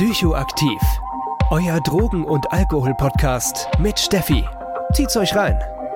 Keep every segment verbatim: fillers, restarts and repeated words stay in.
Psychoaktiv. Euer Drogen- und Alkohol-Podcast mit Steffi. Zieht's euch rein.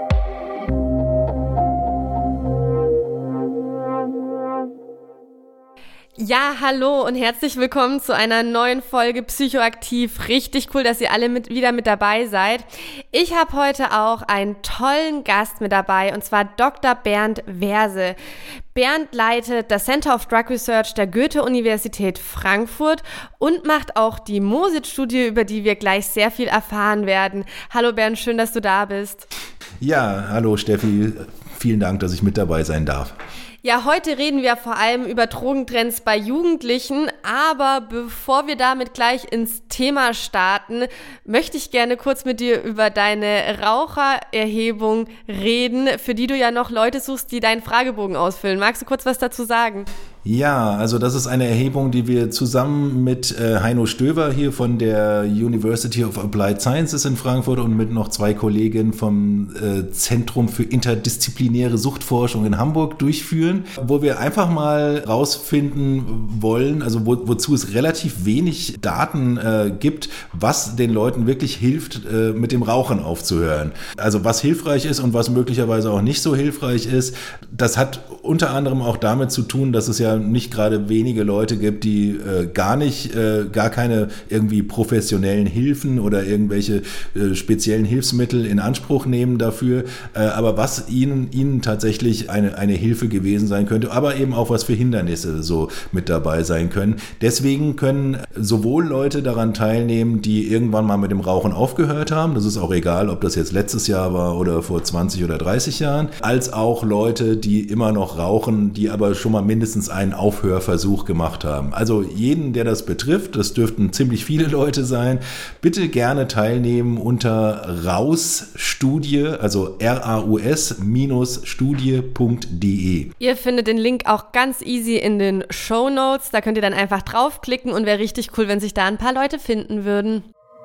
Ja, hallo und herzlich willkommen zu einer neuen Folge Psychoaktiv. Richtig cool, dass ihr alle mit, wieder mit dabei seid. Ich habe heute auch einen tollen Gast mit dabei, und zwar Doktor Bernd Werse. Bernd leitet das Center of Drug Research der Goethe-Universität Frankfurt und macht auch die MOSIT-Studie, über die wir gleich sehr viel erfahren werden. Hallo Bernd, schön, dass du da bist. Ja, hallo Steffi. Vielen Dank, dass ich mit dabei sein darf. Ja, heute reden wir vor allem über Drogentrends bei Jugendlichen, aber bevor wir damit gleich ins Thema starten, möchte ich gerne kurz mit dir über deine Rauchererhebung reden, für die du ja noch Leute suchst, die deinen Fragebogen ausfüllen. Magst du kurz was dazu sagen? Ja, also das ist eine Erhebung, die wir zusammen mit äh, Heino Stöver hier von der University of Applied Sciences in Frankfurt und mit noch zwei Kollegen vom äh, Zentrum für interdisziplinäre Suchtforschung in Hamburg durchführen, wo wir einfach mal rausfinden wollen, also wo, wozu es relativ wenig Daten äh, gibt, was den Leuten wirklich hilft, äh, mit dem Rauchen aufzuhören. Also was hilfreich ist und was möglicherweise auch nicht so hilfreich ist. Das hat unter anderem auch damit zu tun, dass es ja nicht gerade wenige Leute gibt, die äh, gar nicht, äh, gar keine irgendwie professionellen Hilfen oder irgendwelche äh, speziellen Hilfsmittel in Anspruch nehmen dafür, äh, aber was ihnen, ihnen tatsächlich eine, eine Hilfe gewesen sein könnte, aber eben auch was für Hindernisse so mit dabei sein können. Deswegen können sowohl Leute daran teilnehmen, die irgendwann mal mit dem Rauchen aufgehört haben, das ist auch egal, ob das jetzt letztes Jahr war oder vor zwanzig oder dreißig Jahren, als auch Leute, die immer noch rauchen, die aber schon mal mindestens einen Aufhörversuch gemacht haben. Also jeden, der das betrifft, das dürften ziemlich viele Leute sein, bitte gerne teilnehmen unter Raus-Studie, also R A U S Studie Punkt de. Ihr findet den Link auch ganz easy in den Shownotes, da könnt ihr dann einfach draufklicken und wäre richtig cool, wenn sich da ein paar Leute finden würden.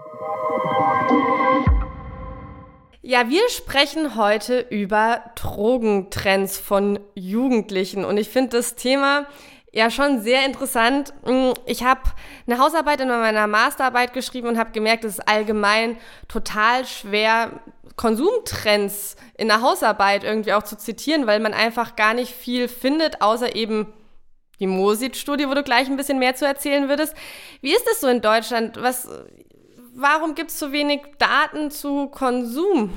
Ja, wir sprechen heute über Drogentrends von Jugendlichen und ich finde das Thema ja schon sehr interessant. Ich habe eine Hausarbeit in meiner Masterarbeit geschrieben und habe gemerkt, es ist allgemein total schwer, Konsumtrends in der Hausarbeit irgendwie auch zu zitieren, weil man einfach gar nicht viel findet, außer eben die MOSIT-Studie, wo du gleich ein bisschen mehr zu erzählen würdest. Wie ist das so in Deutschland? Was... Warum gibt es so wenig Daten zu Konsum?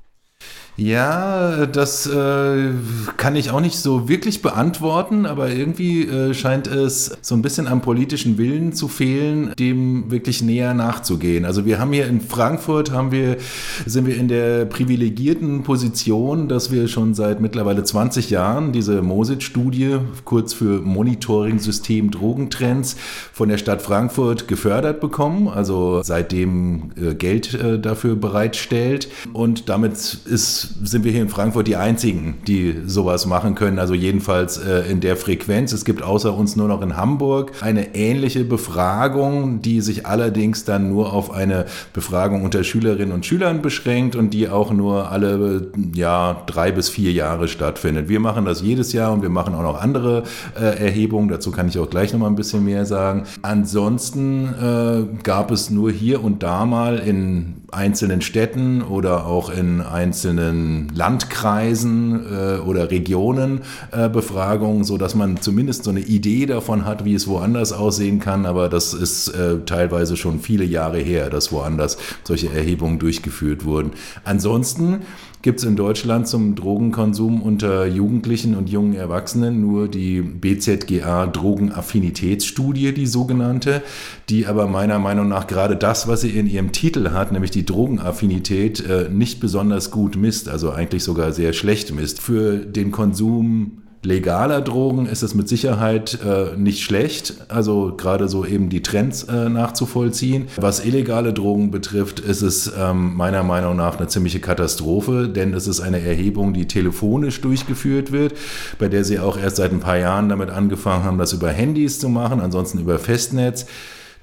Ja, das äh, kann ich auch nicht so wirklich beantworten, aber irgendwie äh, scheint es so ein bisschen am politischen Willen zu fehlen, dem wirklich näher nachzugehen. Also wir haben hier in Frankfurt, haben wir, sind wir in der privilegierten Position, dass wir schon seit mittlerweile zwanzig Jahren diese MOSIT-Studie, kurz für Monitoring-System Drogentrends, von der Stadt Frankfurt gefördert bekommen, also seitdem äh, Geld äh, dafür bereitstellt. Und damit ist sind wir hier in Frankfurt die Einzigen, die sowas machen können, also jedenfalls äh, in der Frequenz. Es gibt außer uns nur noch in Hamburg eine ähnliche Befragung, die sich allerdings dann nur auf eine Befragung unter Schülerinnen und Schülern beschränkt und die auch nur alle ja, drei bis vier Jahre stattfindet. Wir machen das jedes Jahr und wir machen auch noch andere äh, Erhebungen, dazu kann ich auch gleich noch mal ein bisschen mehr sagen. Ansonsten äh, gab es nur hier und da mal in einzelnen Städten oder auch in einzelnen Landkreisen äh, oder Regionen äh, Befragungen, so dass man zumindest so eine Idee davon hat, wie es woanders aussehen kann. Aber das ist äh, teilweise schon viele Jahre her, dass woanders solche Erhebungen durchgeführt wurden. Ansonsten gibt es in Deutschland zum Drogenkonsum unter Jugendlichen und jungen Erwachsenen nur die B Z G A Drogenaffinitätsstudie, die sogenannte, die aber meiner Meinung nach gerade das, was sie in ihrem Titel hat, nämlich die Drogenaffinität, äh, nicht besonders gut misst, also eigentlich sogar sehr schlecht misst. Für den Konsum legaler Drogen ist es mit Sicherheit äh, nicht schlecht, also gerade so eben die Trends äh, nachzuvollziehen. Was illegale Drogen betrifft, ist es ähm, meiner Meinung nach eine ziemliche Katastrophe, denn es ist eine Erhebung, die telefonisch durchgeführt wird, bei der sie auch erst seit ein paar Jahren damit angefangen haben, das über Handys zu machen, ansonsten über Festnetz.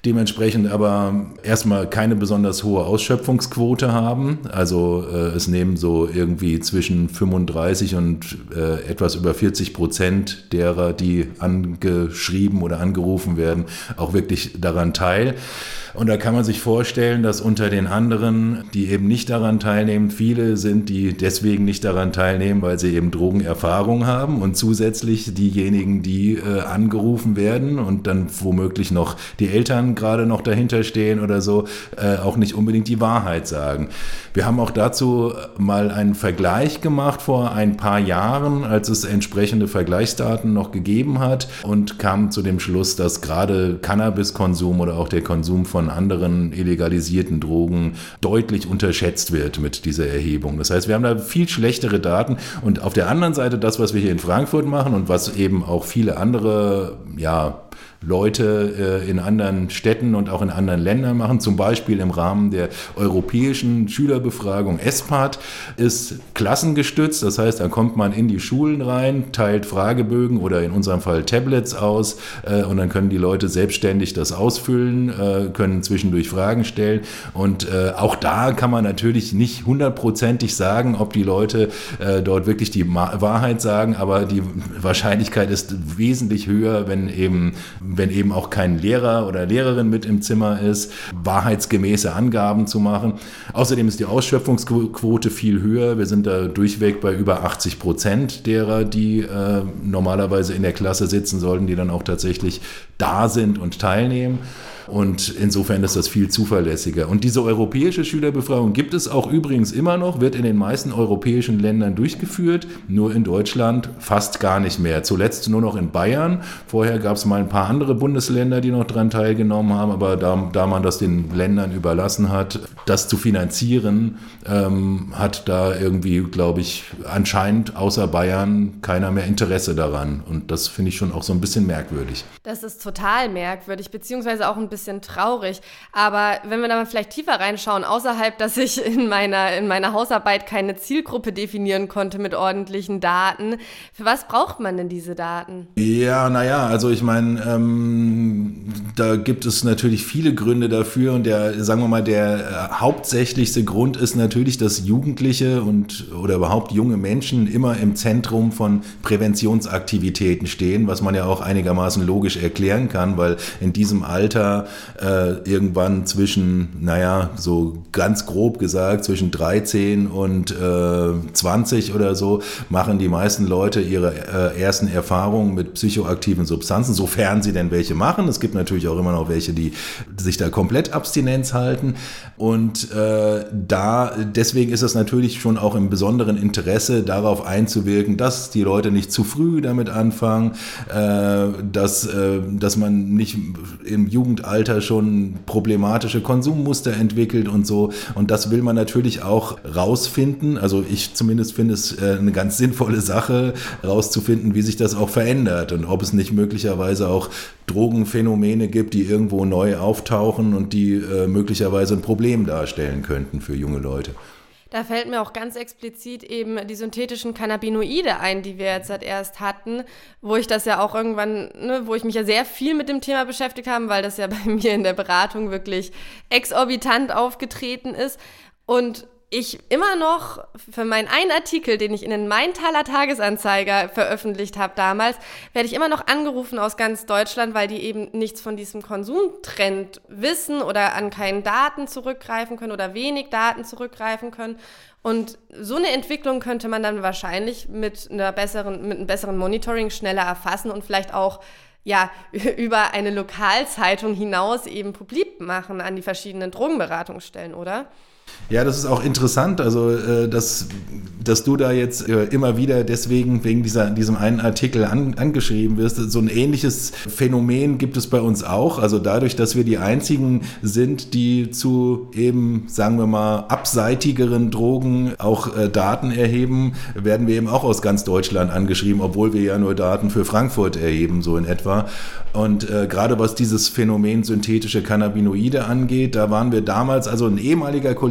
dementsprechend aber erstmal keine besonders hohe Ausschöpfungsquote haben. Also äh, es nehmen so irgendwie zwischen fünfunddreißig und äh, etwas über vierzig Prozent derer, die angeschrieben oder angerufen werden, auch wirklich daran teil. Und da kann man sich vorstellen, dass unter den anderen, die eben nicht daran teilnehmen, viele sind, die deswegen nicht daran teilnehmen, weil sie eben Drogenerfahrung haben und zusätzlich diejenigen, die äh, angerufen werden und dann womöglich noch die Eltern gerade noch dahinter stehen oder so, äh, auch nicht unbedingt die Wahrheit sagen. Wir haben auch dazu mal einen Vergleich gemacht vor ein paar Jahren, als es entsprechende Vergleichsdaten noch gegeben hat und kamen zu dem Schluss, dass gerade Cannabiskonsum oder auch der Konsum von anderen illegalisierten Drogen deutlich unterschätzt wird mit dieser Erhebung. Das heißt, wir haben da viel schlechtere Daten und auf der anderen Seite das, was wir hier in Frankfurt machen und was eben auch viele andere, ja, Leute äh, in anderen Städten und auch in anderen Ländern machen, zum Beispiel im Rahmen der europäischen Schülerbefragung ESPAD, ist klassengestützt. Das heißt, da kommt man in die Schulen rein, teilt Fragebögen oder in unserem Fall Tablets aus äh, und dann können die Leute selbstständig das ausfüllen, äh, können zwischendurch Fragen stellen und äh, auch da kann man natürlich nicht hundertprozentig sagen, ob die Leute äh, dort wirklich die Ma- Wahrheit sagen, aber die Wahrscheinlichkeit ist wesentlich höher, wenn eben wenn eben auch kein Lehrer oder Lehrerin mit im Zimmer ist, wahrheitsgemäße Angaben zu machen. Außerdem ist die Ausschöpfungsquote viel höher. Wir sind da durchweg bei über achtzig Prozent derer, die äh, normalerweise in der Klasse sitzen sollten, die dann auch tatsächlich da sind und teilnehmen. Und insofern ist das viel zuverlässiger. Und diese europäische Schülerbefragung gibt es auch übrigens immer noch, wird in den meisten europäischen Ländern durchgeführt, nur in Deutschland fast gar nicht mehr. Zuletzt nur noch in Bayern. Vorher gab es mal ein paar andere Bundesländer, die noch daran teilgenommen haben, aber da, da man das den Ländern überlassen hat, das zu finanzieren, ähm, hat da irgendwie, glaube ich, anscheinend außer Bayern keiner mehr Interesse daran. Und das finde ich schon auch so ein bisschen merkwürdig. Das ist total merkwürdig, beziehungsweise auch ein bisschen traurig. Aber wenn wir da mal vielleicht tiefer reinschauen, außerhalb, dass ich in meiner, in meiner Hausarbeit keine Zielgruppe definieren konnte mit ordentlichen Daten, für was braucht man denn diese Daten? Ja, naja, also ich meine, ähm, da gibt es natürlich viele Gründe dafür und der, sagen wir mal, der äh, hauptsächlichste Grund ist natürlich, dass Jugendliche und oder überhaupt junge Menschen immer im Zentrum von Präventionsaktivitäten stehen, was man ja auch einigermaßen logisch erklären kann, weil in diesem Alter äh, irgendwann zwischen, naja, so ganz grob gesagt, zwischen dreizehn und äh, zwanzig oder so, machen die meisten Leute ihre äh, ersten Erfahrungen mit psychoaktiven Substanzen, sofern sie denn welche machen. Es gibt natürlich auch immer noch welche, die sich da komplett Abstinenz halten. Und äh, da, deswegen ist es natürlich schon auch im besonderen Interesse, darauf einzuwirken, dass die Leute nicht zu früh damit anfangen, äh, dass, äh, dass man nicht im Jugendalter schon problematische Konsummuster entwickelt und so. Und das will man natürlich auch rausfinden. Also ich zumindest finde es äh, eine ganz sinnvolle Sache, rauszufinden, wie sich das auch verändert und ob es nicht möglicherweise auch Drogenphänomene gibt, die irgendwo neu auftauchen und die äh, möglicherweise ein Problem darstellen könnten für junge Leute. Da fällt mir auch ganz explizit eben die synthetischen Cannabinoide ein, die wir jetzt halt erst hatten, wo ich das ja auch irgendwann, ne, wo ich mich ja sehr viel mit dem Thema beschäftigt habe, weil das ja bei mir in der Beratung wirklich exorbitant aufgetreten ist und ich immer noch für meinen einen Artikel, den ich in den Maintaler Tagesanzeiger veröffentlicht habe damals, werde ich immer noch angerufen aus ganz Deutschland, weil die eben nichts von diesem Konsumtrend wissen oder an keinen Daten zurückgreifen können oder wenig Daten zurückgreifen können. Und so eine Entwicklung könnte man dann wahrscheinlich mit einer besseren, mit einem besseren Monitoring schneller erfassen und vielleicht auch ja, über eine Lokalzeitung hinaus eben publik machen an die verschiedenen Drogenberatungsstellen, oder? Ja, das ist auch interessant, also äh, dass, dass du da jetzt äh, immer wieder deswegen wegen dieser, diesem einen Artikel an, angeschrieben wirst. So ein ähnliches Phänomen gibt es bei uns auch. Also dadurch, dass wir die einzigen sind, die zu eben, sagen wir mal, abseitigeren Drogen auch äh, Daten erheben, werden wir eben auch aus ganz Deutschland angeschrieben, obwohl wir ja nur Daten für Frankfurt erheben, so in etwa. Und äh, gerade was dieses Phänomen synthetische Cannabinoide angeht, da waren wir damals, also ein ehemaliger Kollege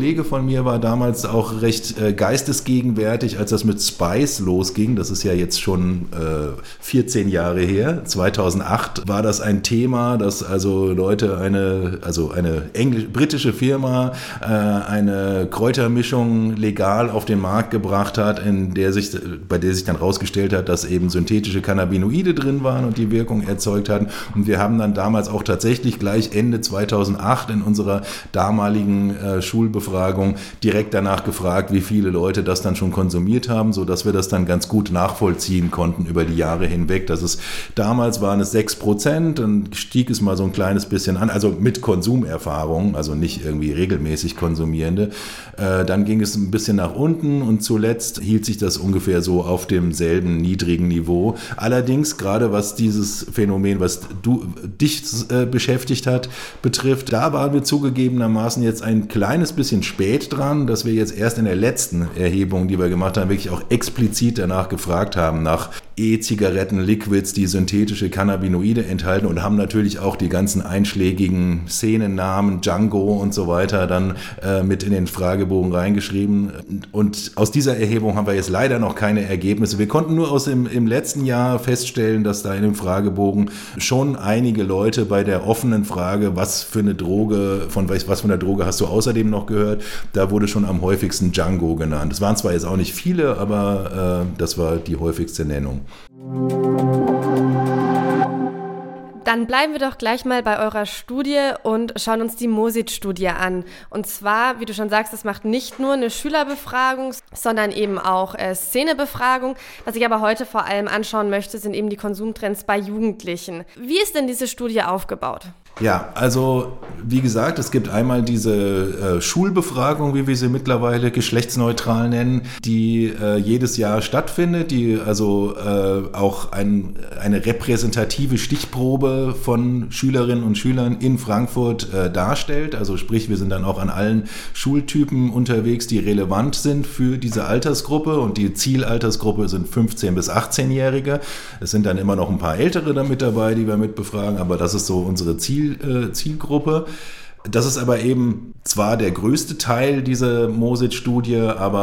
Kollege von mir war damals auch recht äh, geistesgegenwärtig, als das mit Spice losging. Das ist ja jetzt schon äh, vierzehn Jahre her. zweitausendacht war das ein Thema, dass also Leute eine, also eine englisch, britische Firma äh, eine Kräutermischung legal auf den Markt gebracht hat, in der sich, bei der sich dann rausgestellt hat, dass eben synthetische Cannabinoide drin waren und die Wirkung erzeugt hatten. Und wir haben dann damals auch tatsächlich gleich Ende zweitausendacht in unserer damaligen äh, Schulbefragung direkt danach gefragt, wie viele Leute das dann schon konsumiert haben, sodass wir das dann ganz gut nachvollziehen konnten über die Jahre hinweg. Das ist, damals waren es sechs Prozent, dann stieg es mal so ein kleines bisschen an, also mit Konsumerfahrung, also nicht irgendwie regelmäßig Konsumierende. Äh, dann ging es ein bisschen nach unten und zuletzt hielt sich das ungefähr so auf demselben niedrigen Niveau. Allerdings, gerade was dieses Phänomen, was du, dich äh, beschäftigt hat, betrifft, da waren wir zugegebenermaßen jetzt ein kleines bisschen spät dran, dass wir jetzt erst in der letzten Erhebung, die wir gemacht haben, wirklich auch explizit danach gefragt haben, nach E-Zigaretten, Liquids, die synthetische Cannabinoide enthalten und haben natürlich auch die ganzen einschlägigen Szenennamen, Django und so weiter dann äh, mit in den Fragebogen reingeschrieben. Und aus dieser Erhebung haben wir jetzt leider noch keine Ergebnisse. Wir konnten nur aus dem im letzten Jahr feststellen, dass da in dem Fragebogen schon einige Leute bei der offenen Frage, was für eine Droge, von was für einer Droge hast du außerdem noch gehört, da wurde schon am häufigsten Django genannt. Es waren zwar jetzt auch nicht viele, aber äh, das war die häufigste Nennung. Dann bleiben wir doch gleich mal bei eurer Studie und schauen uns die MOSIT-Studie an. Und zwar, wie du schon sagst, das macht nicht nur eine Schülerbefragung, sondern eben auch äh, Szenebefragung. Was ich aber heute vor allem anschauen möchte, sind eben die Konsumtrends bei Jugendlichen. Wie ist denn diese Studie aufgebaut? Ja, also wie gesagt, es gibt einmal diese äh, Schulbefragung, wie wir sie mittlerweile geschlechtsneutral nennen, die äh, jedes Jahr stattfindet, die also äh, auch ein, eine repräsentative Stichprobe von Schülerinnen und Schülern in Frankfurt äh, darstellt. Also sprich, wir sind dann auch an allen Schultypen unterwegs, die relevant sind für diese Altersgruppe, und die Zielaltersgruppe sind fünfzehn- bis achtzehnjährige. Es sind dann immer noch ein paar Ältere da mit dabei, die wir mitbefragen, aber das ist so unsere Ziel Zielgruppe. Das ist aber eben zwar der größte Teil dieser MOSIT-Studie,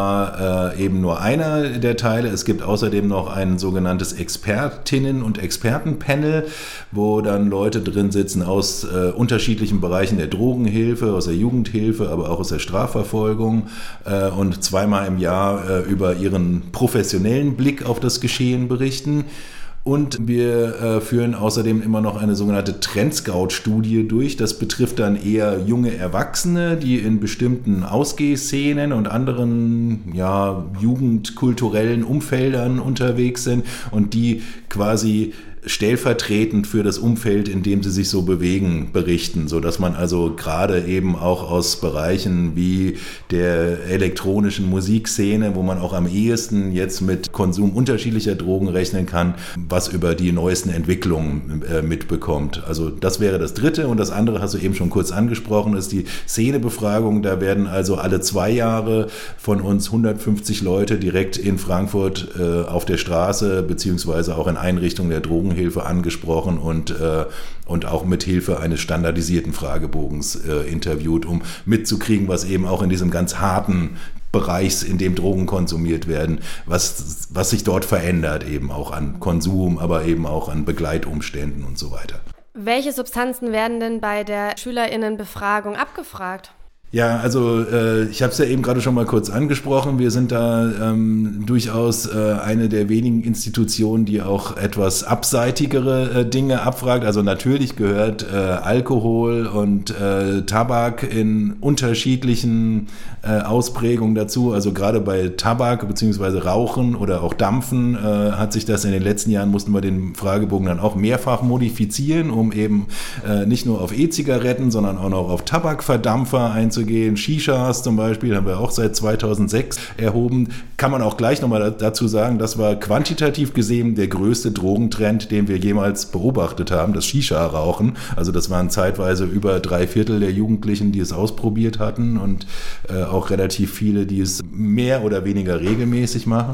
aber äh, eben nur einer der Teile. Es gibt außerdem noch ein sogenanntes Expertinnen- und Expertenpanel, wo dann Leute drin sitzen aus äh, unterschiedlichen Bereichen der Drogenhilfe, aus der Jugendhilfe, aber auch aus der Strafverfolgung äh, und zweimal im Jahr äh, über ihren professionellen Blick auf das Geschehen berichten. Und wir äh, führen außerdem immer noch eine sogenannte Trendscout-Studie durch. Das betrifft dann eher junge Erwachsene, die in bestimmten Ausgehszenen und anderen ja, jugendkulturellen Umfeldern unterwegs sind und die quasi stellvertretend für das Umfeld, in dem sie sich so bewegen, berichten, sodass man also gerade eben auch aus Bereichen wie der elektronischen Musikszene, wo man auch am ehesten jetzt mit Konsum unterschiedlicher Drogen rechnen kann, was über die neuesten Entwicklungen äh, mitbekommt. Also das wäre das Dritte, und das andere hast du eben schon kurz angesprochen, ist die Szenebefragung. Da werden also alle zwei Jahre von uns hundertfünfzig Leute direkt in Frankfurt äh, auf der Straße beziehungsweise auch in Einrichtungen der Drogen Hilfe angesprochen und, äh, und auch mit Hilfe eines standardisierten Fragebogens äh, interviewt, um mitzukriegen, was eben auch in diesem ganz harten Bereich, in dem Drogen konsumiert werden, was, was sich dort verändert, eben auch an Konsum, aber eben auch an Begleitumständen und so weiter. Welche Substanzen werden denn bei der SchülerInnenbefragung abgefragt? Ja, also äh, ich habe es ja eben gerade schon mal kurz angesprochen. Wir sind da ähm, durchaus äh, eine der wenigen Institutionen, die auch etwas abseitigere äh, Dinge abfragt. Also natürlich gehört äh, Alkohol und äh, Tabak in unterschiedlichen äh, Ausprägungen dazu. Also gerade bei Tabak bzw. Rauchen oder auch Dampfen äh, hat sich das in den letzten Jahren, mussten wir den Fragebogen dann auch mehrfach modifizieren, um eben äh, nicht nur auf E-Zigaretten, sondern auch noch auf Tabakverdampfer einzugehen. Shishas zum Beispiel haben wir auch seit zweitausendsechs erhoben. Kann man auch gleich nochmal dazu sagen, das war quantitativ gesehen der größte Drogentrend, den wir jemals beobachtet haben, das Shisha-Rauchen. Also das waren zeitweise über drei Viertel der Jugendlichen, die es ausprobiert hatten, und äh, auch relativ viele, die es mehr oder weniger regelmäßig machen.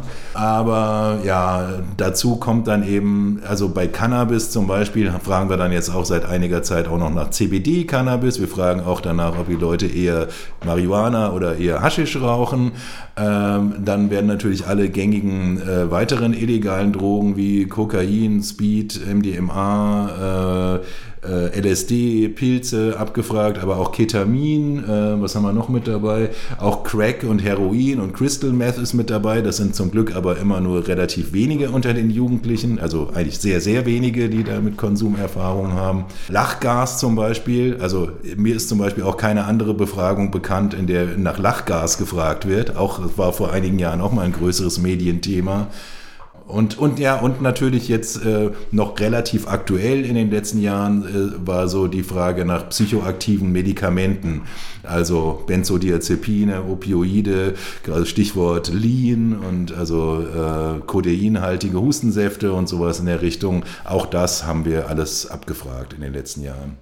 Aber ja, dazu kommt dann eben, also bei Cannabis zum Beispiel fragen wir dann jetzt auch seit einiger Zeit auch noch nach C B D-Cannabis. Wir fragen auch danach, ob die Leute eher eher Marihuana oder eher Haschisch rauchen. Ähm, dann werden natürlich alle gängigen äh, weiteren illegalen Drogen wie Kokain, Speed, M D M A, äh, L S D, Pilze abgefragt, aber auch Ketamin, äh, was haben wir noch mit dabei? Auch Crack und Heroin und Crystal Meth ist mit dabei. Das sind zum Glück aber immer nur relativ wenige unter den Jugendlichen, also eigentlich sehr, sehr wenige, die da mit Konsumerfahrung haben. Lachgas zum Beispiel, also mir ist zum Beispiel auch keine andere Befragung bekannt, in der nach Lachgas gefragt wird. Auch das war vor einigen Jahren auch mal ein größeres Medienthema. Und, und ja, und natürlich jetzt äh, noch relativ aktuell in den letzten Jahren äh, war so die Frage nach psychoaktiven Medikamenten, also Benzodiazepine, Opioide, also Stichwort Lean und also äh, kodeinhaltige Hustensäfte und sowas in der Richtung. Auch das haben wir alles abgefragt in den letzten Jahren.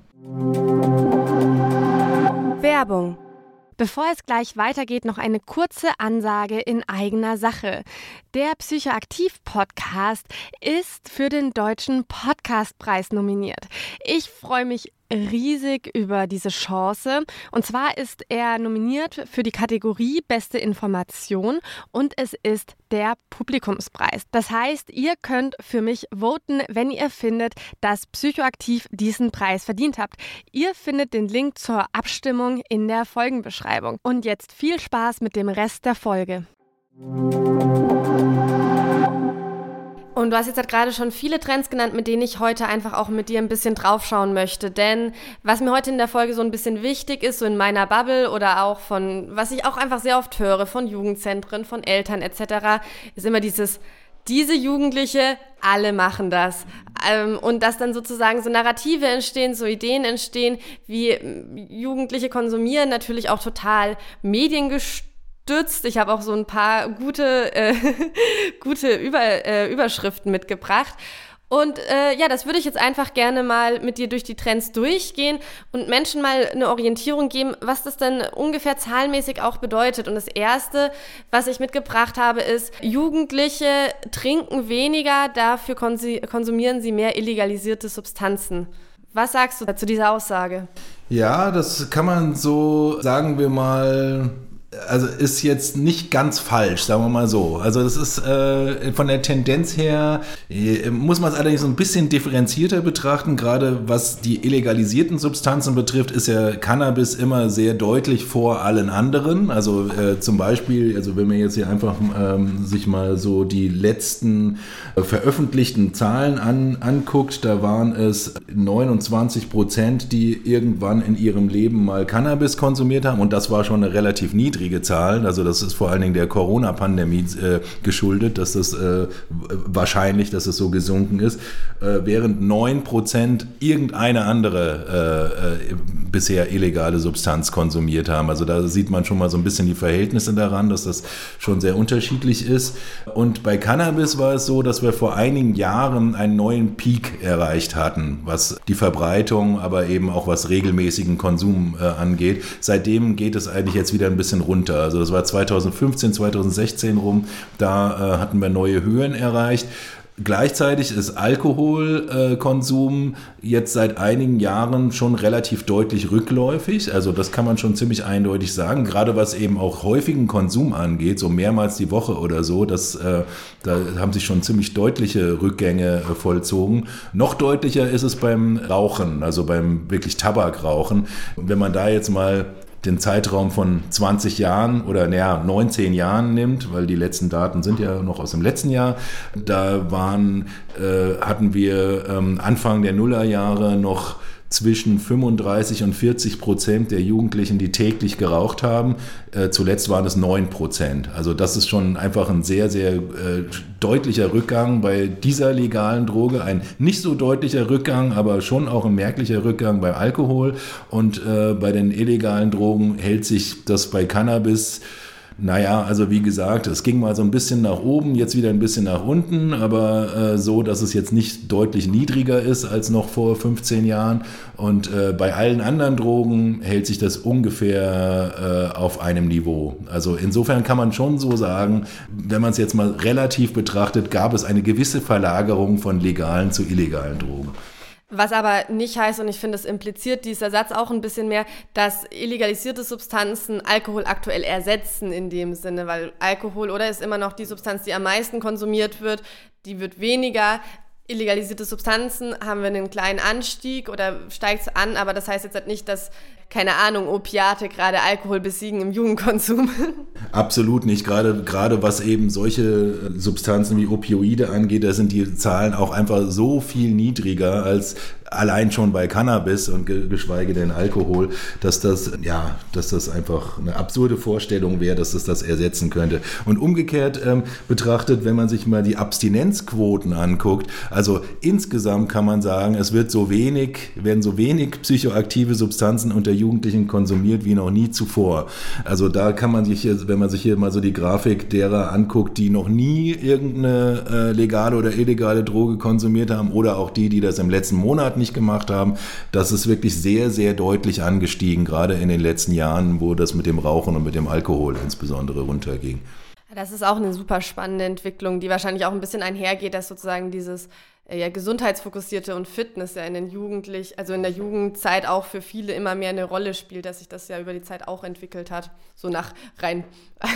Werbung. Bevor es gleich weitergeht, noch eine kurze Ansage in eigener Sache. Der Psychoaktiv-Podcast ist für den Deutschen Podcastpreis nominiert. Ich freue mich riesig über diese Chance. Und zwar ist er nominiert für die Kategorie Beste Information und es ist der Publikumspreis. Das heißt, ihr könnt für mich voten, wenn ihr findet, dass Psychoaktiv diesen Preis verdient habt. Ihr findet den Link zur Abstimmung in der Folgenbeschreibung. Und jetzt viel Spaß mit dem Rest der Folge. Und du hast jetzt halt gerade schon viele Trends genannt, mit denen ich heute einfach auch mit dir ein bisschen draufschauen möchte. Denn was mir heute in der Folge so ein bisschen wichtig ist, so in meiner Bubble oder auch von, was ich auch einfach sehr oft höre, von Jugendzentren, von Eltern et cetera, ist immer dieses, diese Jugendliche, alle machen das. Ähm, und dass dann sozusagen so Narrative entstehen, so Ideen entstehen, wie Jugendliche konsumieren, natürlich auch total mediengestützt. Ich habe auch so ein paar gute, äh, gute Über, äh, Überschriften mitgebracht. Und äh, ja, das würde ich jetzt einfach gerne mal mit dir durch die Trends durchgehen und Menschen mal eine Orientierung geben, was das denn ungefähr zahlenmäßig auch bedeutet. Und das Erste, was ich mitgebracht habe, ist, Jugendliche trinken weniger, dafür konsi- konsumieren sie mehr illegalisierte Substanzen. Was sagst du zu dieser Aussage? Ja, das kann man so, sagen wir mal, also ist jetzt nicht ganz falsch, sagen wir mal so. Also das ist äh, von der Tendenz her, äh, muss man es allerdings so ein bisschen differenzierter betrachten. Gerade was die illegalisierten Substanzen betrifft, ist ja Cannabis immer sehr deutlich vor allen anderen. Also äh, zum Beispiel, also wenn man jetzt hier einfach ähm, sich mal so die letzten äh, veröffentlichten Zahlen an, anguckt, da waren es neunundzwanzig Prozent, die irgendwann in ihrem Leben mal Cannabis konsumiert haben. Und das war schon eine relativ niedrige Zahlen, also das ist vor allen Dingen der Corona-Pandemie äh, geschuldet, dass das äh, wahrscheinlich, dass es so gesunken ist, äh, während neun Prozent irgendeine andere äh, äh, bisher illegale Substanz konsumiert haben. Also da sieht man schon mal so ein bisschen die Verhältnisse daran, dass das schon sehr unterschiedlich ist. Und bei Cannabis war es so, dass wir vor einigen Jahren einen neuen Peak erreicht hatten, was die Verbreitung, aber eben auch was regelmäßigen Konsum äh, angeht. Seitdem geht es eigentlich jetzt wieder ein bisschen runter. Also das war zweitausendfünfzehn, zweitausendsechzehn rum, da äh, hatten wir neue Höhen erreicht. Gleichzeitig ist Alkoholkonsum äh, jetzt seit einigen Jahren schon relativ deutlich rückläufig. Also das kann man schon ziemlich eindeutig sagen. Gerade was eben auch häufigen Konsum angeht, so mehrmals die Woche oder so, das, äh, da haben sich schon ziemlich deutliche Rückgänge äh, vollzogen. Noch deutlicher ist es beim Rauchen, also beim wirklich Tabakrauchen. Und wenn man da jetzt mal den Zeitraum von zwanzig Jahren oder naja, neunzehn Jahren nimmt, weil die letzten Daten sind ja noch aus dem letzten Jahr, da waren, äh, hatten wir ähm, Anfang der Nullerjahre noch zwischen fünfunddreißig und vierzig Prozent der Jugendlichen, die täglich geraucht haben. Äh, zuletzt waren es neun Prozent. Also das ist schon einfach ein sehr, sehr äh, deutlicher Rückgang bei dieser legalen Droge. Ein nicht so deutlicher Rückgang, aber schon auch ein merklicher Rückgang beim Alkohol. Und äh, bei den illegalen Drogen hält sich das bei Cannabis. Naja, also wie gesagt, es ging mal so ein bisschen nach oben, jetzt wieder ein bisschen nach unten, aber äh, so, dass es jetzt nicht deutlich niedriger ist als noch vor fünfzehn Jahren. Und äh, bei allen anderen Drogen hält sich das ungefähr äh, auf einem Niveau. Also insofern kann man schon so sagen, wenn man es jetzt mal relativ betrachtet, gab es eine gewisse Verlagerung von legalen zu illegalen Drogen. Was aber nicht heißt, und ich finde, es impliziert dieser Satz auch ein bisschen mehr, dass illegalisierte Substanzen Alkohol aktuell ersetzen in dem Sinne, weil Alkohol, oder, ist immer noch die Substanz, die am meisten konsumiert wird, die wird weniger. Illegalisierte Substanzen haben wir einen kleinen Anstieg oder steigt es an, aber das heißt jetzt halt nicht, dass, keine Ahnung, Opiate gerade Alkohol besiegen im Jugendkonsum. Absolut nicht. Gerade, gerade was eben solche Substanzen wie Opioide angeht, da sind die Zahlen auch einfach so viel niedriger als allein schon bei Cannabis und ge- geschweige denn Alkohol, dass das, ja, dass das einfach eine absurde Vorstellung wäre, dass es das ersetzen könnte. Und umgekehrt ähm, betrachtet, wenn man sich mal die Abstinenzquoten anguckt, also insgesamt kann man sagen, es wird so wenig, werden so wenig psychoaktive Substanzen unter Jugendlichen konsumiert wie noch nie zuvor. Also da kann man sich, wenn man sich hier mal so die Grafik derer anguckt, die noch nie irgendeine äh, legale oder illegale Droge konsumiert haben, oder auch die, die das im letzten Monat nicht gemacht haben, das ist wirklich sehr, sehr deutlich angestiegen, gerade in den letzten Jahren, wo das mit dem Rauchen und mit dem Alkohol insbesondere runterging. Das ist auch eine super spannende Entwicklung, die wahrscheinlich auch ein bisschen einhergeht, dass sozusagen dieses äh, ja, gesundheitsfokussierte und Fitness ja in den Jugendlich, also in der Jugendzeit auch für viele immer mehr eine Rolle spielt, dass sich das ja über die Zeit auch entwickelt hat, so nach rein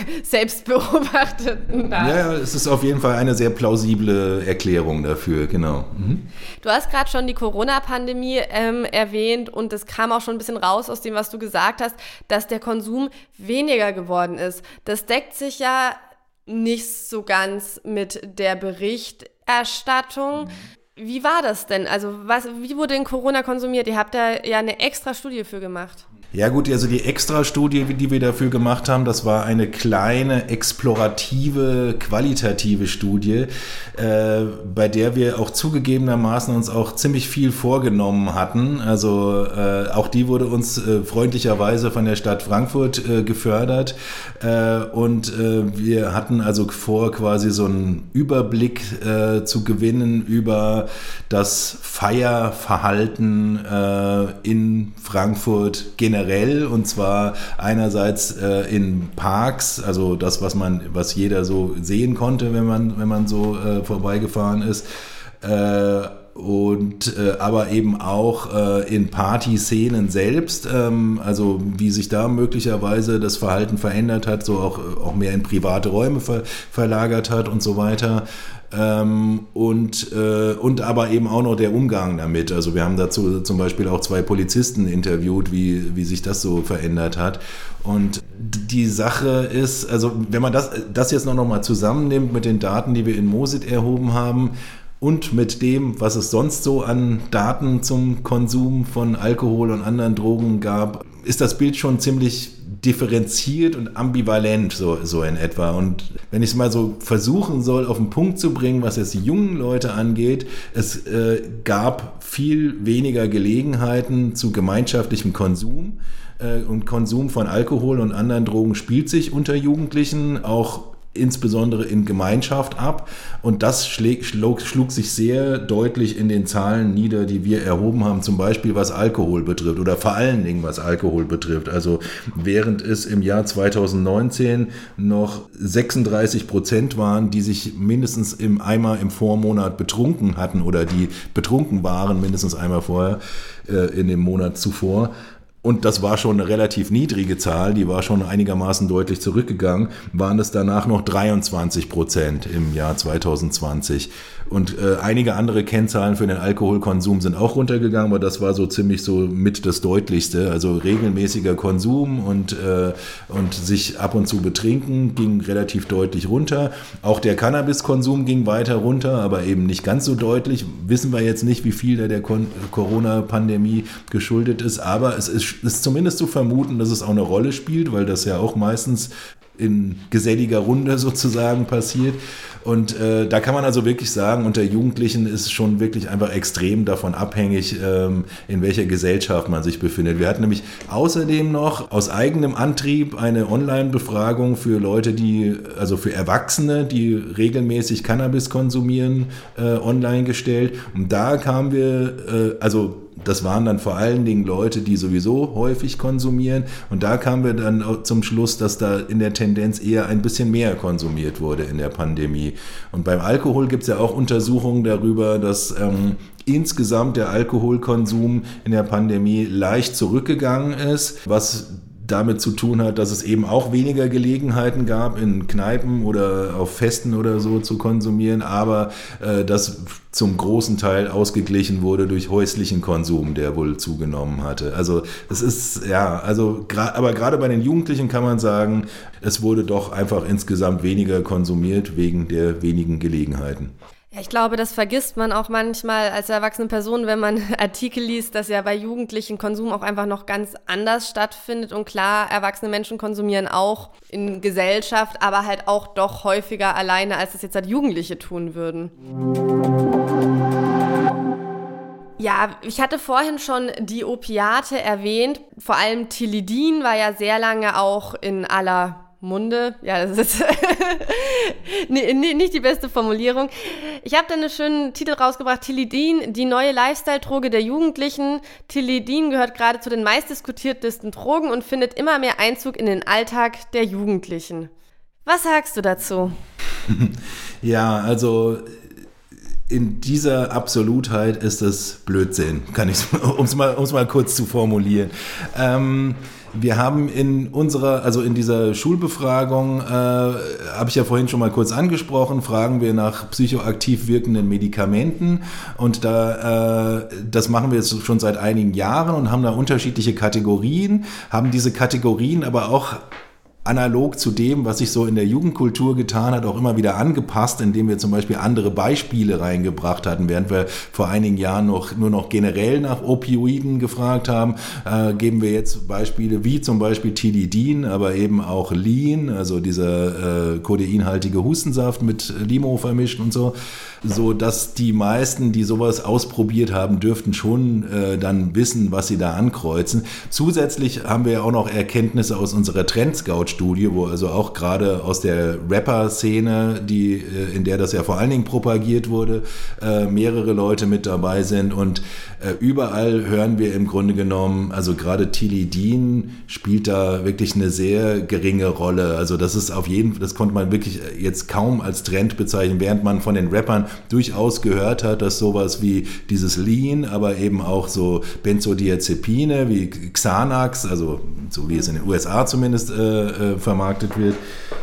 selbstbeobachteten Daten. Ja, es ist auf jeden Fall eine sehr plausible Erklärung dafür, genau. Mhm. Du hast gerade schon die Corona-Pandemie ähm, erwähnt und es kam auch schon ein bisschen raus aus dem, was du gesagt hast, dass der Konsum weniger geworden ist. Das deckt sich ja nicht so ganz mit der Berichterstattung. Wie war das denn? Also was, wie wurde in Corona konsumiert? Ihr habt da ja eine extra Studie für gemacht. Ja gut, also die Extra-Studie, die wir dafür gemacht haben, das war eine kleine, explorative, qualitative Studie, äh, bei der wir auch zugegebenermaßen uns auch ziemlich viel vorgenommen hatten. Also äh, auch die wurde uns äh, freundlicherweise von der Stadt Frankfurt äh, gefördert äh, und äh, wir hatten also vor, quasi so einen Überblick äh, zu gewinnen über das Feierverhalten äh, in Frankfurt generell. Generell, und zwar einerseits äh, in Parks, also das, was man, was jeder so sehen konnte, wenn man, wenn man so äh, vorbeigefahren ist, äh, und äh, aber eben auch äh, in Partyszenen selbst, ähm, also wie sich da möglicherweise das Verhalten verändert hat, so auch, auch mehr in private Räume ver, verlagert hat und so weiter. Ähm, und, äh, und aber eben auch noch der Umgang damit. Also wir haben dazu zum Beispiel auch zwei Polizisten interviewt, wie, wie sich das so verändert hat. Und die Sache ist, also wenn man das, das jetzt noch, noch mal zusammennimmt mit den Daten, die wir in Mosit erhoben haben, und mit dem, was es sonst so an Daten zum Konsum von Alkohol und anderen Drogen gab, ist das Bild schon ziemlich differenziert und ambivalent, so, so in etwa. Und wenn ich es mal so versuchen soll, auf den Punkt zu bringen, was jetzt die jungen Leute angeht, es äh, gab viel weniger Gelegenheiten zu gemeinschaftlichem Konsum. Äh, und Konsum von Alkohol und anderen Drogen spielt sich unter Jugendlichen auch insbesondere in Gemeinschaft ab, und das schläg, schlug, schlug sich sehr deutlich in den Zahlen nieder, die wir erhoben haben, zum Beispiel was Alkohol betrifft oder vor allen Dingen was Alkohol betrifft. Also während es im Jahr zweitausendneunzehn noch sechsunddreißig Prozent waren, die sich mindestens im einmal im Vormonat betrunken hatten oder die betrunken waren mindestens einmal vorher äh, in dem Monat zuvor. Und das war schon eine relativ niedrige Zahl, die war schon einigermaßen deutlich zurückgegangen, waren es danach noch dreiundzwanzig Prozent im Jahr zweitausendzwanzig. Und äh, einige andere Kennzahlen für den Alkoholkonsum sind auch runtergegangen, aber das war so ziemlich so mit das Deutlichste. Also regelmäßiger Konsum und, äh, und sich ab und zu betrinken ging relativ deutlich runter. Auch der Cannabiskonsum ging weiter runter, aber eben nicht ganz so deutlich. Wissen wir jetzt nicht, wie viel da der Kon- Corona-Pandemie geschuldet ist, aber es ist, ist zumindest zu vermuten, dass es auch eine Rolle spielt, weil das ja auch meistens in geselliger Runde sozusagen passiert. Und äh, da kann man also wirklich sagen, unter Jugendlichen ist es schon wirklich einfach extrem davon abhängig, ähm, in welcher Gesellschaft man sich befindet. Wir hatten nämlich außerdem noch aus eigenem Antrieb eine Online-Befragung für Leute, die, also für Erwachsene, die regelmäßig Cannabis konsumieren, äh, online gestellt. Und da kamen wir, äh, also das waren dann vor allen Dingen Leute, die sowieso häufig konsumieren. Und da kamen wir dann auch zum Schluss, dass da in der Tendenz eher ein bisschen mehr konsumiert wurde in der Pandemie. Und beim Alkohol gibt es ja auch Untersuchungen darüber, dass ähm, insgesamt der Alkoholkonsum in der Pandemie leicht zurückgegangen ist, was damit zu tun hat, dass es eben auch weniger Gelegenheiten gab, in Kneipen oder auf Festen oder so zu konsumieren, aber äh, das zum großen Teil ausgeglichen wurde durch häuslichen Konsum, der wohl zugenommen hatte. Also es ist, ja, also gra- aber gerade bei den Jugendlichen kann man sagen, es wurde doch einfach insgesamt weniger konsumiert wegen der wenigen Gelegenheiten. Ja, ich glaube, das vergisst man auch manchmal als erwachsene Person, wenn man Artikel liest, dass ja bei Jugendlichen Konsum auch einfach noch ganz anders stattfindet. Und klar, erwachsene Menschen konsumieren auch in Gesellschaft, aber halt auch doch häufiger alleine, als das jetzt halt Jugendliche tun würden. Ja, ich hatte vorhin schon die Opiate erwähnt. Vor allem Tilidin war ja sehr lange auch in aller Munde, ja, das ist nee, nee, nicht die beste Formulierung. Ich habe da einen schönen Titel rausgebracht, Tilidin, die neue Lifestyle-Droge der Jugendlichen. Tilidin gehört gerade zu den meistdiskutiertesten Drogen und findet immer mehr Einzug in den Alltag der Jugendlichen. Was sagst du dazu? Ja, also in dieser Absolutheit ist es Blödsinn, kann ich, um es mal, um's mal kurz zu formulieren. Ähm, Wir haben in unserer, also in dieser Schulbefragung, äh, habe ich ja vorhin schon mal kurz angesprochen, fragen wir nach psychoaktiv wirkenden Medikamenten und da, äh, das machen wir jetzt schon seit einigen Jahren und haben da unterschiedliche Kategorien, haben diese Kategorien aber auch analog zu dem, was sich so in der Jugendkultur getan hat, auch immer wieder angepasst, indem wir zum Beispiel andere Beispiele reingebracht hatten, während wir vor einigen Jahren noch nur noch generell nach Opioiden gefragt haben, äh, geben wir jetzt Beispiele wie zum Beispiel Tilidin, aber eben auch Lean, also dieser äh, kodeinhaltige Hustensaft mit Limo vermischt und so, so dass die meisten, die sowas ausprobiert haben, dürften schon äh, dann wissen, was sie da ankreuzen. Zusätzlich haben wir ja auch noch Erkenntnisse aus unserer Trendscout-Studie, wo also auch gerade aus der Rapper-Szene, die, äh, in der das ja vor allen Dingen propagiert wurde, äh, mehrere Leute mit dabei sind und äh, überall hören wir im Grunde genommen, also gerade Tilidin spielt da wirklich eine sehr geringe Rolle. Also das ist auf jeden Fall, das konnte man wirklich jetzt kaum als Trend bezeichnen, während man von den Rappern durchaus gehört hat, dass sowas wie dieses Lean, aber eben auch so Benzodiazepine wie Xanax, also so wie es in den U S A zumindest äh, äh, vermarktet wird,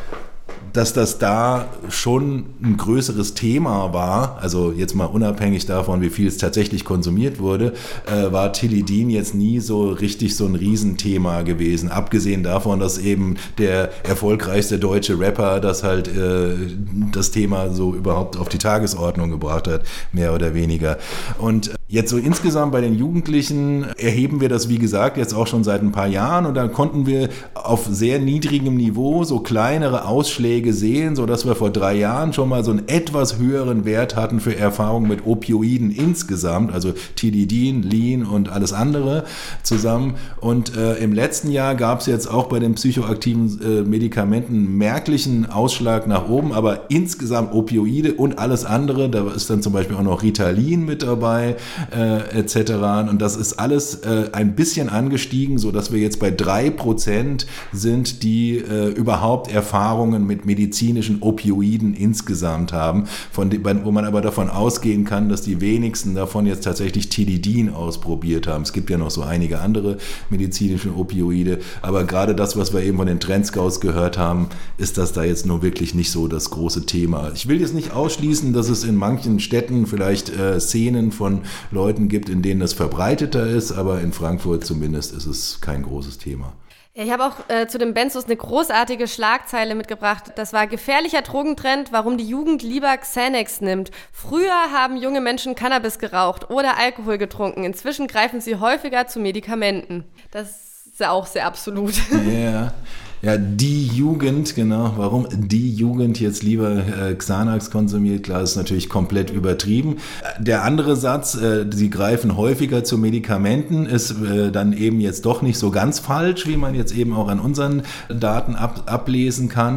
dass das da schon ein größeres Thema war, also jetzt mal unabhängig davon, wie viel es tatsächlich konsumiert wurde, äh, war Tilidin jetzt nie so richtig so ein Riesenthema gewesen, abgesehen davon, dass eben der erfolgreichste deutsche Rapper das halt äh, das Thema so überhaupt auf die Tagesordnung gebracht hat, mehr oder weniger. Und jetzt so insgesamt bei den Jugendlichen erheben wir das, wie gesagt, jetzt auch schon seit ein paar Jahren und da konnten wir auf sehr niedrigem Niveau so kleinere Ausschläge gesehen, so dass wir vor drei Jahren schon mal so einen etwas höheren Wert hatten für Erfahrungen mit Opioiden insgesamt, also Tilidin, Lean und alles andere zusammen. Und äh, im letzten Jahr gab es jetzt auch bei den psychoaktiven äh, Medikamenten einen merklichen Ausschlag nach oben, aber insgesamt Opioide und alles andere, da ist dann zum Beispiel auch noch Ritalin mit dabei, äh, et cetera. Und das ist alles äh, ein bisschen angestiegen, so dass wir jetzt bei drei Prozent sind, die äh, überhaupt Erfahrungen mit medizinischen Opioiden insgesamt haben, von dem, wo man aber davon ausgehen kann, dass die wenigsten davon jetzt tatsächlich Tilidin ausprobiert haben. Es gibt ja noch so einige andere medizinische Opioide, aber gerade das, was wir eben von den Trendscouts gehört haben, ist das da jetzt nur wirklich nicht so das große Thema. Ich will jetzt nicht ausschließen, dass es in manchen Städten vielleicht äh, Szenen von Leuten gibt, in denen das verbreiteter ist, aber in Frankfurt zumindest ist es kein großes Thema. Ja, ich habe auch äh, zu den Benzos eine großartige Schlagzeile mitgebracht. Das war gefährlicher Drogentrend, warum die Jugend lieber Xanax nimmt. Früher haben junge Menschen Cannabis geraucht oder Alkohol getrunken. Inzwischen greifen sie häufiger zu Medikamenten. Das ist ja auch sehr absolut. Ja, ja, die Jugend, genau. Warum die Jugend jetzt lieber äh, Xanax konsumiert, klar, ist natürlich komplett übertrieben. Der andere Satz, äh, sie greifen häufiger zu Medikamenten, ist äh, dann eben jetzt doch nicht so ganz falsch, wie man jetzt eben auch an unseren Daten ab, ablesen kann.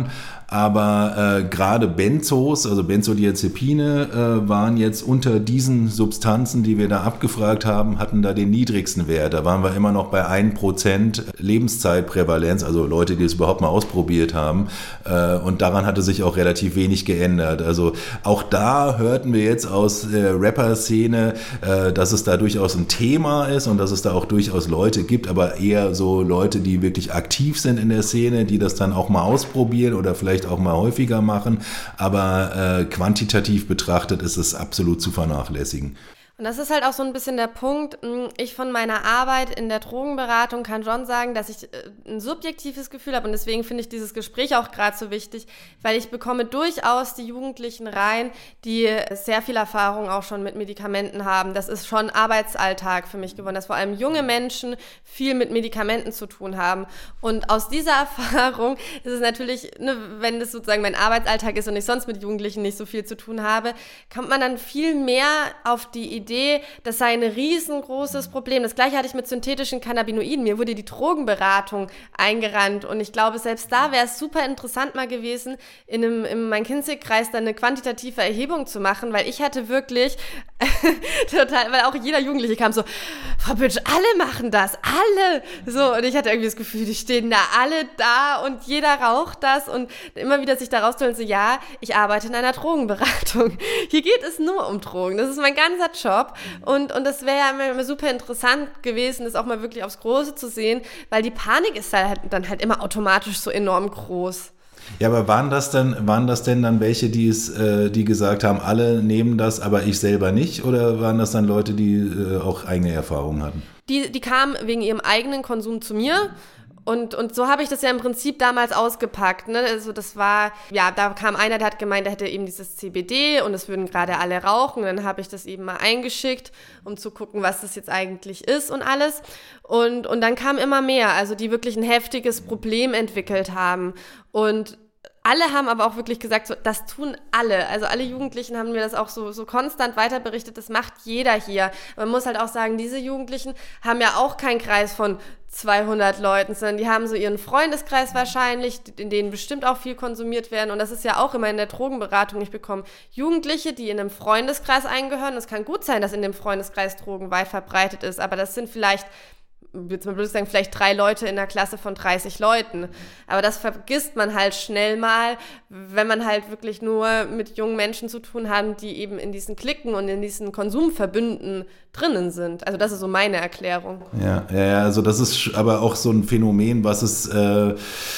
aber äh, gerade Benzos, also Benzodiazepine, äh, waren jetzt unter diesen Substanzen, die wir da abgefragt haben, hatten da den niedrigsten Wert. Da waren wir immer noch bei ein Prozent Lebenszeitprävalenz, also Leute, die es überhaupt mal ausprobiert haben. Äh, und daran hatte sich auch relativ wenig geändert. Also auch da hörten wir jetzt aus der Rapper-Szene, äh, dass es da durchaus ein Thema ist und dass es da auch durchaus Leute gibt, aber eher so Leute, die wirklich aktiv sind in der Szene, die das dann auch mal ausprobieren oder vielleicht auch mal häufiger machen. Aber äh, quantitativ betrachtet ist es absolut zu vernachlässigen. Und das ist halt auch so ein bisschen der Punkt. Ich von meiner Arbeit in der Drogenberatung kann schon sagen, dass ich ein subjektives Gefühl habe und deswegen finde ich dieses Gespräch auch gerade so wichtig, weil ich bekomme durchaus die Jugendlichen rein, die sehr viel Erfahrung auch schon mit Medikamenten haben. Das ist schon Arbeitsalltag für mich geworden, dass vor allem junge Menschen viel mit Medikamenten zu tun haben. Und aus dieser Erfahrung ist es natürlich, ne, wenn das sozusagen mein Arbeitsalltag ist und ich sonst mit Jugendlichen nicht so viel zu tun habe, kommt man dann viel mehr auf die Idee, Idee, das sei ein riesengroßes Problem. Das gleiche hatte ich mit synthetischen Cannabinoiden. Mir wurde die Drogenberatung eingerannt und ich glaube, selbst da wäre es super interessant mal gewesen, in einem im McKinsey-Kreis dann eine quantitative Erhebung zu machen, weil ich hatte wirklich total, weil auch jeder Jugendliche kam so, Frau Bütsch, alle machen das, alle. So, und ich hatte irgendwie das Gefühl, die stehen da alle da und jeder raucht das und immer wieder sich da rauszuholen, so, ja, ich arbeite in einer Drogenberatung. Hier geht es nur um Drogen. Das ist mein ganzer Job. Und, und das wäre ja immer super interessant gewesen, das auch mal wirklich aufs Große zu sehen, weil die Panik ist dann halt, dann halt immer automatisch so enorm groß. Ja, aber waren das dann, waren das denn dann welche, die es, äh, die gesagt haben, alle nehmen das, aber ich selber nicht? Oder waren das dann Leute, die äh, auch eigene Erfahrungen hatten? Die, die kamen wegen ihrem eigenen Konsum zu mir. Und, und so habe ich das ja im Prinzip damals ausgepackt, ne? Also das war, ja, da kam einer, der hat gemeint, der hätte eben dieses C B D und es würden gerade alle rauchen. Und dann habe ich das eben mal eingeschickt, um zu gucken, was das jetzt eigentlich ist und alles. Und, und dann kam immer mehr, also die wirklich ein heftiges Problem entwickelt haben. Und alle haben aber auch wirklich gesagt, so, das tun alle. Also alle Jugendlichen haben mir das auch so, so konstant weiter berichtet, das macht jeder hier. Man muss halt auch sagen, diese Jugendlichen haben ja auch keinen Kreis von zweihundert Leuten, sondern die haben so ihren Freundeskreis wahrscheinlich, in denen bestimmt auch viel konsumiert werden. Und das ist ja auch immer in der Drogenberatung. Ich bekomme Jugendliche, die in einem Freundeskreis eingehören. Es kann gut sein, dass in dem Freundeskreis Drogen weit verbreitet ist, aber das sind vielleicht, jetzt mal blöd sagen, vielleicht drei Leute in einer Klasse von dreißig Leuten. Aber das vergisst man halt schnell mal, wenn man halt wirklich nur mit jungen Menschen zu tun hat, die eben in diesen Cliquen und in diesen Konsumverbünden drinnen sind. Also das ist so meine Erklärung. Ja, ja, also das ist aber auch so ein Phänomen, was es äh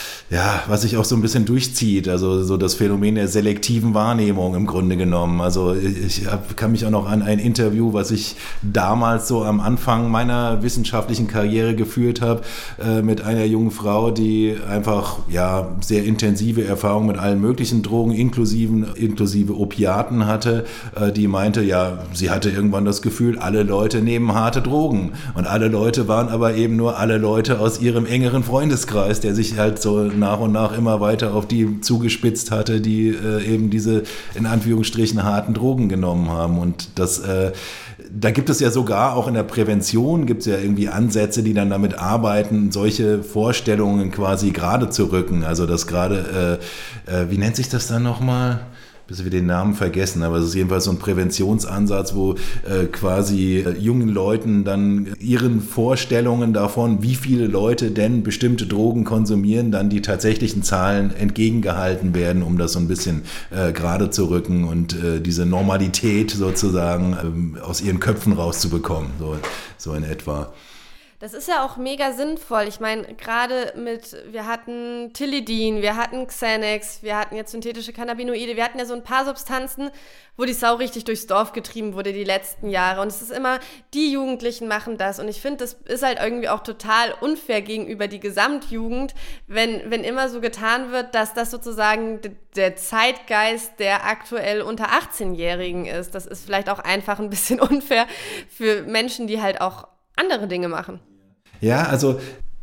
ja, was sich auch so ein bisschen durchzieht, also so das Phänomen der selektiven Wahrnehmung im Grunde genommen. Also ich hab, kann mich auch noch an ein Interview, was ich damals so am Anfang meiner wissenschaftlichen Karriere geführt habe, äh, mit einer jungen Frau, die einfach ja sehr intensive Erfahrungen mit allen möglichen Drogen, inklusive, inklusive Opiaten hatte, äh, die meinte, ja, sie hatte irgendwann das Gefühl, alle Leute nehmen harte Drogen und alle Leute waren aber eben nur alle Leute aus ihrem engeren Freundeskreis, der sich halt so nach und nach immer weiter auf die zugespitzt hatte, die äh, eben diese in Anführungsstrichen harten Drogen genommen haben. Und das, äh, da gibt es ja sogar auch in der Prävention gibt es ja irgendwie Ansätze, die dann damit arbeiten, solche Vorstellungen quasi gerade zu rücken. Also das gerade, äh, äh, wie nennt sich das dann nochmal? Bis wir den Namen vergessen, aber es ist jedenfalls so ein Präventionsansatz, wo äh, quasi äh, jungen Leuten dann ihren Vorstellungen davon, wie viele Leute denn bestimmte Drogen konsumieren, dann die tatsächlichen Zahlen entgegengehalten werden, um das so ein bisschen äh, gerade zu rücken und äh, diese Normalität sozusagen ähm, aus ihren Köpfen rauszubekommen, so, so in etwa. Das ist ja auch mega sinnvoll. Ich meine, gerade mit, wir hatten Tilidin, wir hatten Xanax, wir hatten jetzt synthetische Cannabinoide, wir hatten ja so ein paar Substanzen, wo die Sau richtig durchs Dorf getrieben wurde die letzten Jahre. Und es ist immer, die Jugendlichen machen das. Und ich finde, das ist halt irgendwie auch total unfair gegenüber die Gesamtjugend, wenn, wenn immer so getan wird, dass das sozusagen d- der Zeitgeist der aktuell unter achtzehnjährigen ist. Das ist vielleicht auch einfach ein bisschen unfair für Menschen, die halt auch andere Dinge machen. Ja, also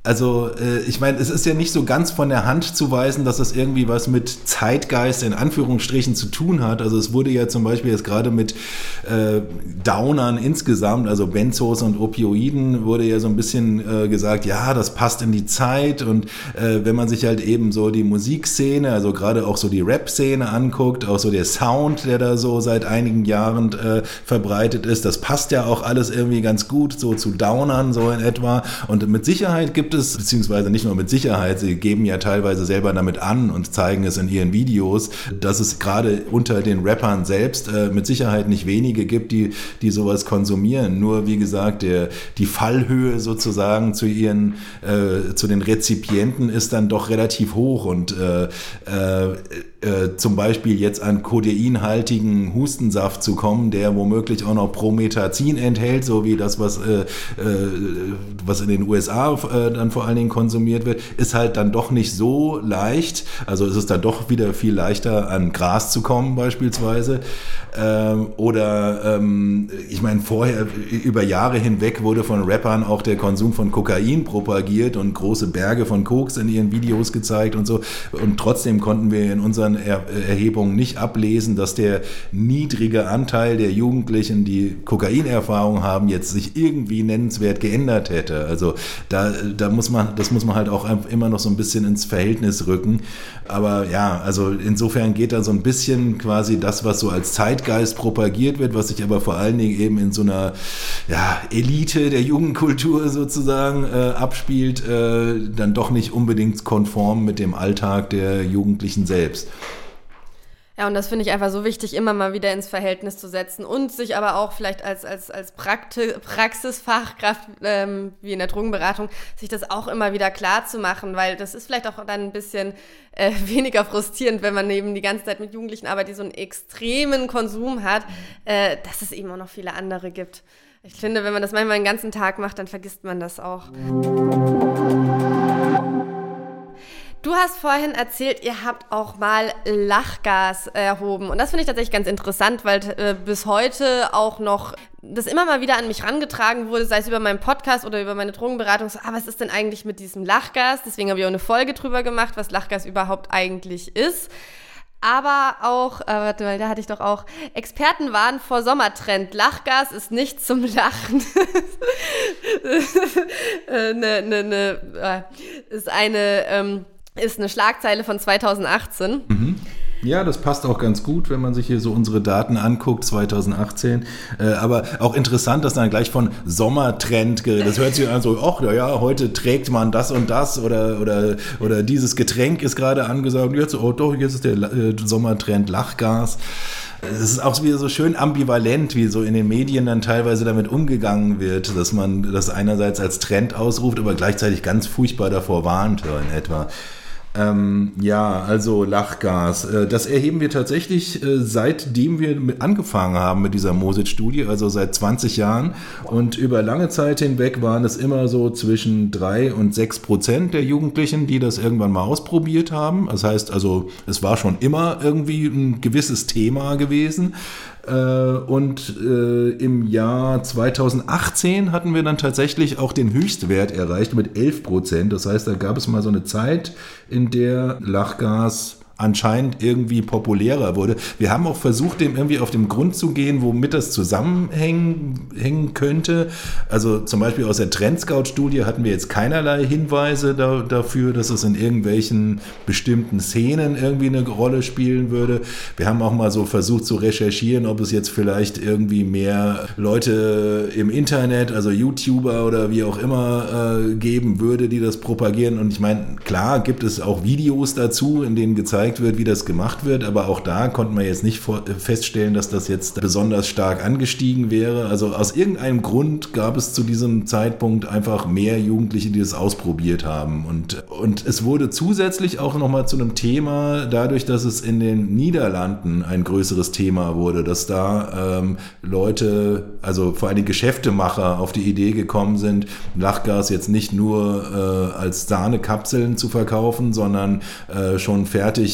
Also äh, ich meine, es ist ja nicht so ganz von der Hand zu weisen, dass das irgendwie was mit Zeitgeist in Anführungsstrichen zu tun hat. Also es wurde ja zum Beispiel jetzt gerade mit äh, Downern insgesamt, also Benzos und Opioiden, wurde ja so ein bisschen äh, gesagt, ja, das passt in die Zeit. Und äh, wenn man sich halt eben so die Musikszene, also gerade auch so die Rap-Szene anguckt, auch so der Sound, der da so seit einigen Jahren äh, verbreitet ist, das passt ja auch alles irgendwie ganz gut so zu Downern so in etwa. Und mit Sicherheit gibt es, beziehungsweise nicht nur mit Sicherheit, sie geben ja teilweise selber damit an und zeigen es in ihren Videos, dass es gerade unter den Rappern selbst äh, mit Sicherheit nicht wenige gibt, die, die sowas konsumieren. Nur wie gesagt, der, die Fallhöhe sozusagen zu ihren, äh, zu den Rezipienten ist dann doch relativ hoch und äh, äh, äh, zum Beispiel jetzt an kodeinhaltigen Hustensaft zu kommen, der womöglich auch noch Promethazin enthält, so wie das, was, äh, äh, was in den U S A äh, dann vor allen Dingen konsumiert wird, ist halt dann doch nicht so leicht. Also es ist dann doch wieder viel leichter, an Gras zu kommen beispielsweise. Ähm, oder ähm, ich meine, vorher über Jahre hinweg wurde von Rappern auch der Konsum von Kokain propagiert und große Berge von Koks in ihren Videos gezeigt und so. Und trotzdem konnten wir in unseren er- Erhebungen nicht ablesen, dass der niedrige Anteil der Jugendlichen, die Kokainerfahrung haben, jetzt sich irgendwie nennenswert geändert hätte. Also da, da muss man, das muss man halt auch immer noch so ein bisschen ins Verhältnis rücken. Aber ja, also insofern geht da so ein bisschen quasi das, was so als Zeitgeist propagiert wird, was sich aber vor allen Dingen eben in so einer ja, Elite der Jugendkultur sozusagen äh, abspielt, äh, dann doch nicht unbedingt konform mit dem Alltag der Jugendlichen selbst. Ja, und das finde ich einfach so wichtig, immer mal wieder ins Verhältnis zu setzen und sich aber auch vielleicht als, als, als Prakti- Praxisfachkraft, ähm, wie in der Drogenberatung, sich das auch immer wieder klar zu machen, weil das ist vielleicht auch dann ein bisschen äh, weniger frustrierend, wenn man eben die ganze Zeit mit Jugendlichen arbeitet, die so einen extremen Konsum hat, äh, dass es eben auch noch viele andere gibt. Ich finde, wenn man das manchmal den ganzen Tag macht, dann vergisst man das auch. Du hast vorhin erzählt, ihr habt auch mal Lachgas erhoben. Und das finde ich tatsächlich ganz interessant, weil äh, bis heute auch noch das immer mal wieder an mich rangetragen wurde, sei es über meinen Podcast oder über meine Drogenberatung. So, ah, was ist denn eigentlich mit diesem Lachgas? Deswegen habe ich auch eine Folge drüber gemacht, was Lachgas überhaupt eigentlich ist. Aber auch, äh, warte mal, da hatte ich doch auch, Experten warnen vor Sommertrend. Lachgas ist nicht zum Lachen. äh, ne, ne, ne, äh, ist eine... Ähm, Ist eine Schlagzeile von zweitausendachtzehn. Mhm. Ja, das passt auch ganz gut, wenn man sich hier so unsere Daten anguckt, zweitausendachtzehn. Äh, aber auch interessant, dass dann gleich von Sommertrend geredet. Das hört sich an so, ach, ja, heute trägt man das und das oder, oder, oder dieses Getränk ist gerade angesagt. Jetzt, oh doch, jetzt ist der äh, Sommertrend Lachgas. Es ist auch wieder so schön ambivalent, wie so in den Medien dann teilweise damit umgegangen wird, dass man das einerseits als Trend ausruft, aber gleichzeitig ganz furchtbar davor warnt, so in etwa. Ähm, ja, also Lachgas. Äh, das erheben wir tatsächlich äh, seitdem wir mit angefangen haben mit dieser Mosit-Studie, also seit zwanzig Jahren. Und über lange Zeit hinweg waren es immer so zwischen drei und sechs Prozent der Jugendlichen, die das irgendwann mal ausprobiert haben. Das heißt also, es war schon immer irgendwie ein gewisses Thema gewesen. Und äh, im Jahr zweitausendachtzehn hatten wir dann tatsächlich auch den Höchstwert erreicht mit elf Prozent. Das heißt, da gab es mal so eine Zeit, in der Lachgas anscheinend irgendwie populärer wurde. Wir haben auch versucht, dem irgendwie auf den Grund zu gehen, womit das zusammenhängen hängen könnte. Also zum Beispiel aus der Trendscout-Studie hatten wir jetzt keinerlei Hinweise da, dafür, dass es in irgendwelchen bestimmten Szenen irgendwie eine Rolle spielen würde. Wir haben auch mal so versucht zu recherchieren, ob es jetzt vielleicht irgendwie mehr Leute im Internet, also YouTuber oder wie auch immer, äh, geben würde, die das propagieren. Und ich meine, klar gibt es auch Videos dazu, in denen gezeigt wird, wie das gemacht wird, aber auch da konnte man jetzt nicht vor, feststellen, dass das jetzt besonders stark angestiegen wäre. Also aus irgendeinem Grund gab es zu diesem Zeitpunkt einfach mehr Jugendliche, die das ausprobiert haben. Und, und es wurde zusätzlich auch nochmal zu einem Thema, dadurch, dass es in den Niederlanden ein größeres Thema wurde, dass da ähm, Leute, also vor allem Geschäftemacher auf die Idee gekommen sind, Lachgas jetzt nicht nur äh, als Sahnekapseln zu verkaufen, sondern äh, schon fertig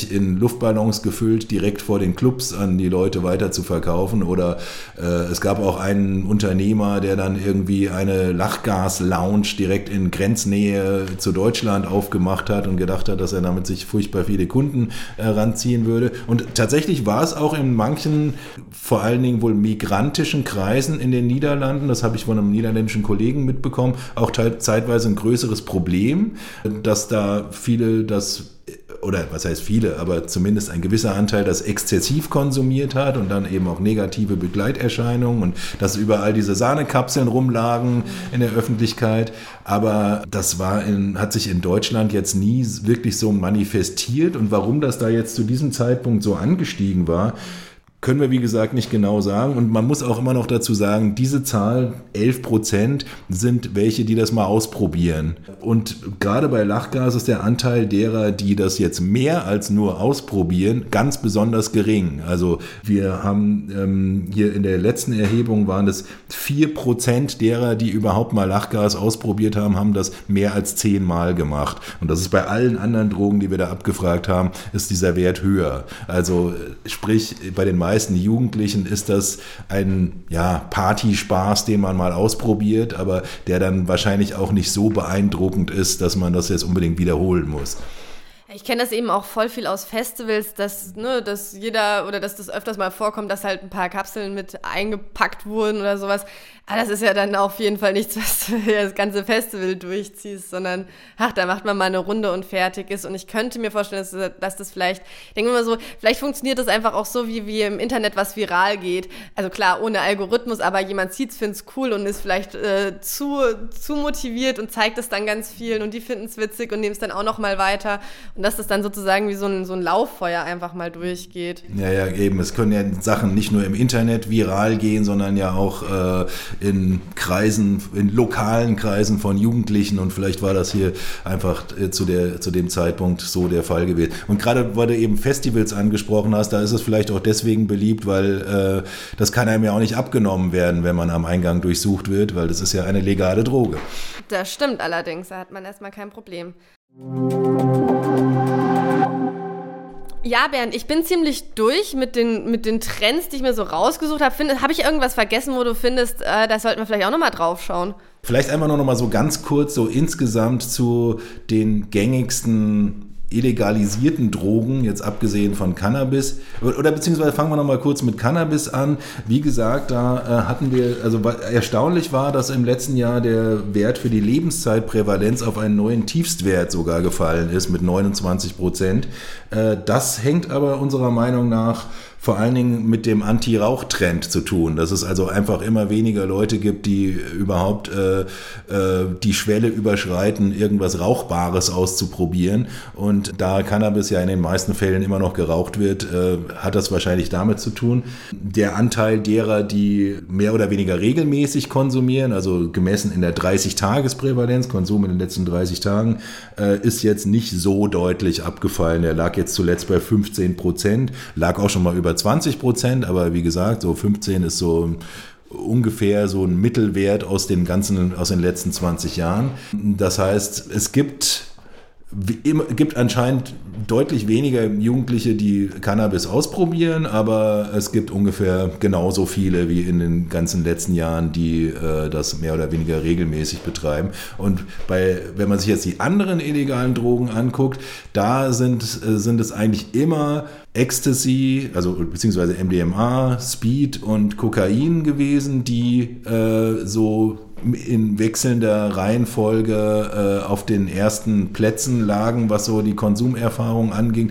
fertig in Luftballons gefüllt, direkt vor den Clubs an die Leute weiter zu verkaufen. Oder äh, es gab auch einen Unternehmer, der dann irgendwie eine Lachgas-Lounge direkt in Grenznähe zu Deutschland aufgemacht hat und gedacht hat, dass er damit sich furchtbar viele Kunden äh, ranziehen würde. Und tatsächlich war es auch in manchen, vor allen Dingen wohl migrantischen Kreisen in den Niederlanden, das habe ich von einem niederländischen Kollegen mitbekommen, auch te- zeitweise ein größeres Problem, dass da viele das, oder was heißt viele, aber zumindest ein gewisser Anteil das exzessiv konsumiert hat und dann eben auch negative Begleiterscheinungen und dass überall diese Sahnekapseln rumlagen in der Öffentlichkeit. Aber das war in, hat sich in Deutschland jetzt nie wirklich so manifestiert. Und warum das da jetzt zu diesem Zeitpunkt so angestiegen war, können wir, wie gesagt, nicht genau sagen. Und man muss auch immer noch dazu sagen, diese Zahl, elf Prozent, sind welche, die das mal ausprobieren. Und gerade bei Lachgas ist der Anteil derer, die das jetzt mehr als nur ausprobieren, ganz besonders gering. Also wir haben ähm, hier in der letzten Erhebung waren es vier Prozent derer, die überhaupt mal Lachgas ausprobiert haben, haben das mehr als zehnmal gemacht. Und das ist bei allen anderen Drogen, die wir da abgefragt haben, ist dieser Wert höher. Also sprich, bei den meisten meisten Jugendlichen ist das ein ja, Partyspaß, den man mal ausprobiert, aber der dann wahrscheinlich auch nicht so beeindruckend ist, dass man das jetzt unbedingt wiederholen muss. Ich kenne das eben auch voll viel aus Festivals, dass, ne, dass jeder oder dass das öfters mal vorkommt, dass halt ein paar Kapseln mit eingepackt wurden oder sowas. Aber das ist ja dann auf jeden Fall nichts, was du das ganze Festival durchziehst, sondern ach, da macht man mal eine Runde und fertig ist. Und ich könnte mir vorstellen, dass, dass das vielleicht, ich denke immer so, vielleicht funktioniert das einfach auch so, wie, wie im Internet was viral geht. Also klar, ohne Algorithmus, aber jemand sieht's, find's cool und ist vielleicht äh, zu, zu motiviert und zeigt es dann ganz vielen und die finden's witzig und nehmen es dann auch noch mal weiter. Und dass das dann sozusagen wie so ein, so ein Lauffeuer einfach mal durchgeht. Ja, ja, eben. Es können ja Sachen nicht nur im Internet viral gehen, sondern ja auch äh, in Kreisen, in lokalen Kreisen von Jugendlichen, und vielleicht war das hier einfach äh, zu, der, zu dem Zeitpunkt so der Fall gewesen. Und gerade, weil du eben Festivals angesprochen hast, da ist es vielleicht auch deswegen beliebt, weil äh, das kann einem ja auch nicht abgenommen werden, wenn man am Eingang durchsucht wird, weil das ist ja eine legale Droge. Das stimmt allerdings, da hat man erstmal kein Problem. Ja, Bernd, ich bin ziemlich durch mit den, mit den Trends, die ich mir so rausgesucht habe. Habe ich irgendwas vergessen, wo du findest, äh, da sollten wir vielleicht auch nochmal drauf schauen? Vielleicht einfach nur noch mal so ganz kurz so insgesamt zu den gängigsten illegalisierten Drogen, jetzt abgesehen von Cannabis, oder beziehungsweise fangen wir noch mal kurz mit Cannabis an. Wie gesagt, da äh, hatten wir, also erstaunlich war, dass im letzten Jahr der Wert für die Lebenszeitprävalenz auf einen neuen Tiefstwert sogar gefallen ist mit neunundzwanzig Prozent. Äh, das hängt aber unserer Meinung nach vor allen Dingen mit dem Anti-Rauch-Trend zu tun, dass es also einfach immer weniger Leute gibt, die überhaupt äh, äh, die Schwelle überschreiten, irgendwas Rauchbares auszuprobieren. Und da Cannabis ja in den meisten Fällen immer noch geraucht wird, äh, hat das wahrscheinlich damit zu tun. Der Anteil derer, die mehr oder weniger regelmäßig konsumieren, also gemessen in der dreißig-Tages-Prävalenz, Konsum in den letzten dreißig Tagen, äh, ist jetzt nicht so deutlich abgefallen. Der lag jetzt zuletzt bei fünfzehn Prozent, lag auch schon mal über zwanzig Prozent, aber wie gesagt, so fünfzehn ist so ungefähr so ein Mittelwert aus den ganzen, aus den letzten zwanzig Jahren. Das heißt, es gibt gibt anscheinend deutlich weniger Jugendliche, die Cannabis ausprobieren, aber es gibt ungefähr genauso viele wie in den ganzen letzten Jahren, die äh, das mehr oder weniger regelmäßig betreiben. Und bei, wenn man sich jetzt die anderen illegalen Drogen anguckt, da sind, äh, sind es eigentlich immer Ecstasy, also beziehungsweise M D M A, Speed und Kokain gewesen, die äh, so in wechselnder Reihenfolge äh, auf den ersten Plätzen lagen, was so die Konsumerfahrung anging.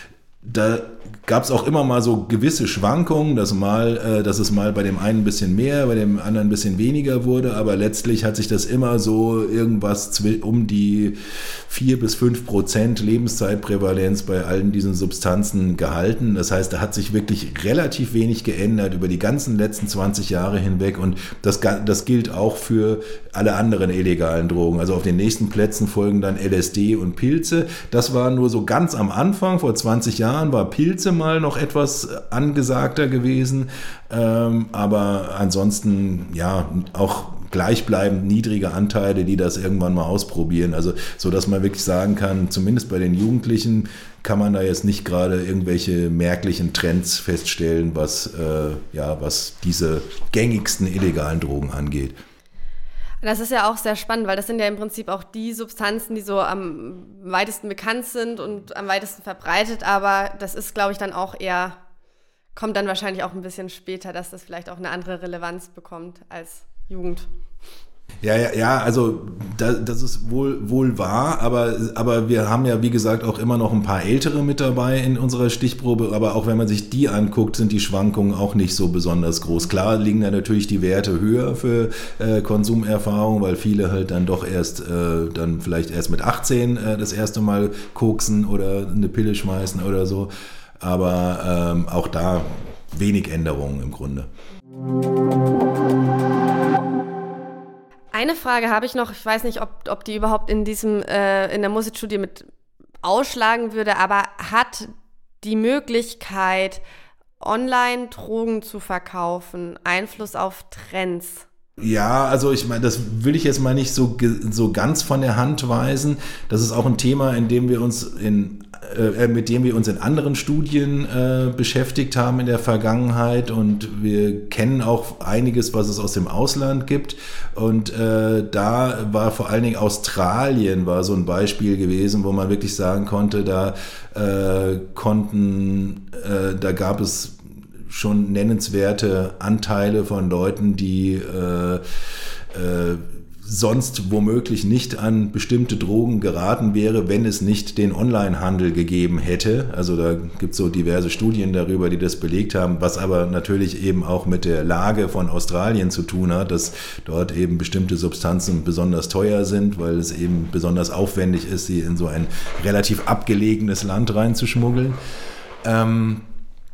Da gab es auch immer mal so gewisse Schwankungen, dass, mal, äh, dass es mal bei dem einen ein bisschen mehr, bei dem anderen ein bisschen weniger wurde, aber letztlich hat sich das immer so irgendwas zwi- um die vier bis fünf Prozent Lebenszeitprävalenz bei allen diesen Substanzen gehalten. Das heißt, da hat sich wirklich relativ wenig geändert über die ganzen letzten zwanzig Jahre hinweg, und das, das gilt auch für alle anderen illegalen Drogen. Also auf den nächsten Plätzen folgen dann L S D und Pilze. Das war nur so ganz am Anfang, vor zwanzig Jahren war Pilze mal noch etwas angesagter gewesen, ähm, aber ansonsten ja auch gleichbleibend niedrige Anteile, die das irgendwann mal ausprobieren. Also so, dass man wirklich sagen kann, zumindest bei den Jugendlichen kann man da jetzt nicht gerade irgendwelche merklichen Trends feststellen, was, äh, ja, was diese gängigsten illegalen Drogen angeht. Das ist ja auch sehr spannend, weil das sind ja im Prinzip auch die Substanzen, die so am weitesten bekannt sind und am weitesten verbreitet, aber das ist, glaube ich, dann auch eher, kommt dann wahrscheinlich auch ein bisschen später, dass das vielleicht auch eine andere Relevanz bekommt als Jugend. Ja, ja, ja, also da, das ist wohl, wohl wahr, aber, aber wir haben ja, wie gesagt, auch immer noch ein paar Ältere mit dabei in unserer Stichprobe, aber auch wenn man sich die anguckt, sind die Schwankungen auch nicht so besonders groß. Klar liegen da natürlich die Werte höher für äh, Konsumerfahrung, weil viele halt dann doch erst, äh, dann vielleicht erst mit achtzehn äh, das erste Mal koksen oder eine Pille schmeißen oder so, aber ähm, auch da wenig Änderungen im Grunde. Eine Frage habe ich noch, ich weiß nicht, ob, ob die überhaupt in diesem äh, in der Musikstudie mit ausschlagen würde, aber hat die Möglichkeit, online Drogen zu verkaufen, Einfluss auf Trends? Ja, also ich meine, das will ich jetzt mal nicht so, so ganz von der Hand weisen. Das ist auch ein Thema, in dem wir uns in, äh, mit dem wir uns in anderen Studien äh, beschäftigt haben in der Vergangenheit, und wir kennen auch einiges, was es aus dem Ausland gibt. Und äh, da war vor allen Dingen Australien war so ein Beispiel gewesen, wo man wirklich sagen konnte, da äh, konnten, äh, da gab es schon nennenswerte Anteile von Leuten, die äh, äh, sonst womöglich nicht an bestimmte Drogen geraten wäre, wenn es nicht den Onlinehandel gegeben hätte. Also da gibt es so diverse Studien darüber, die das belegt haben, was aber natürlich eben auch mit der Lage von Australien zu tun hat, dass dort eben bestimmte Substanzen besonders teuer sind, weil es eben besonders aufwendig ist, sie in so ein relativ abgelegenes Land reinzuschmuggeln. Ähm,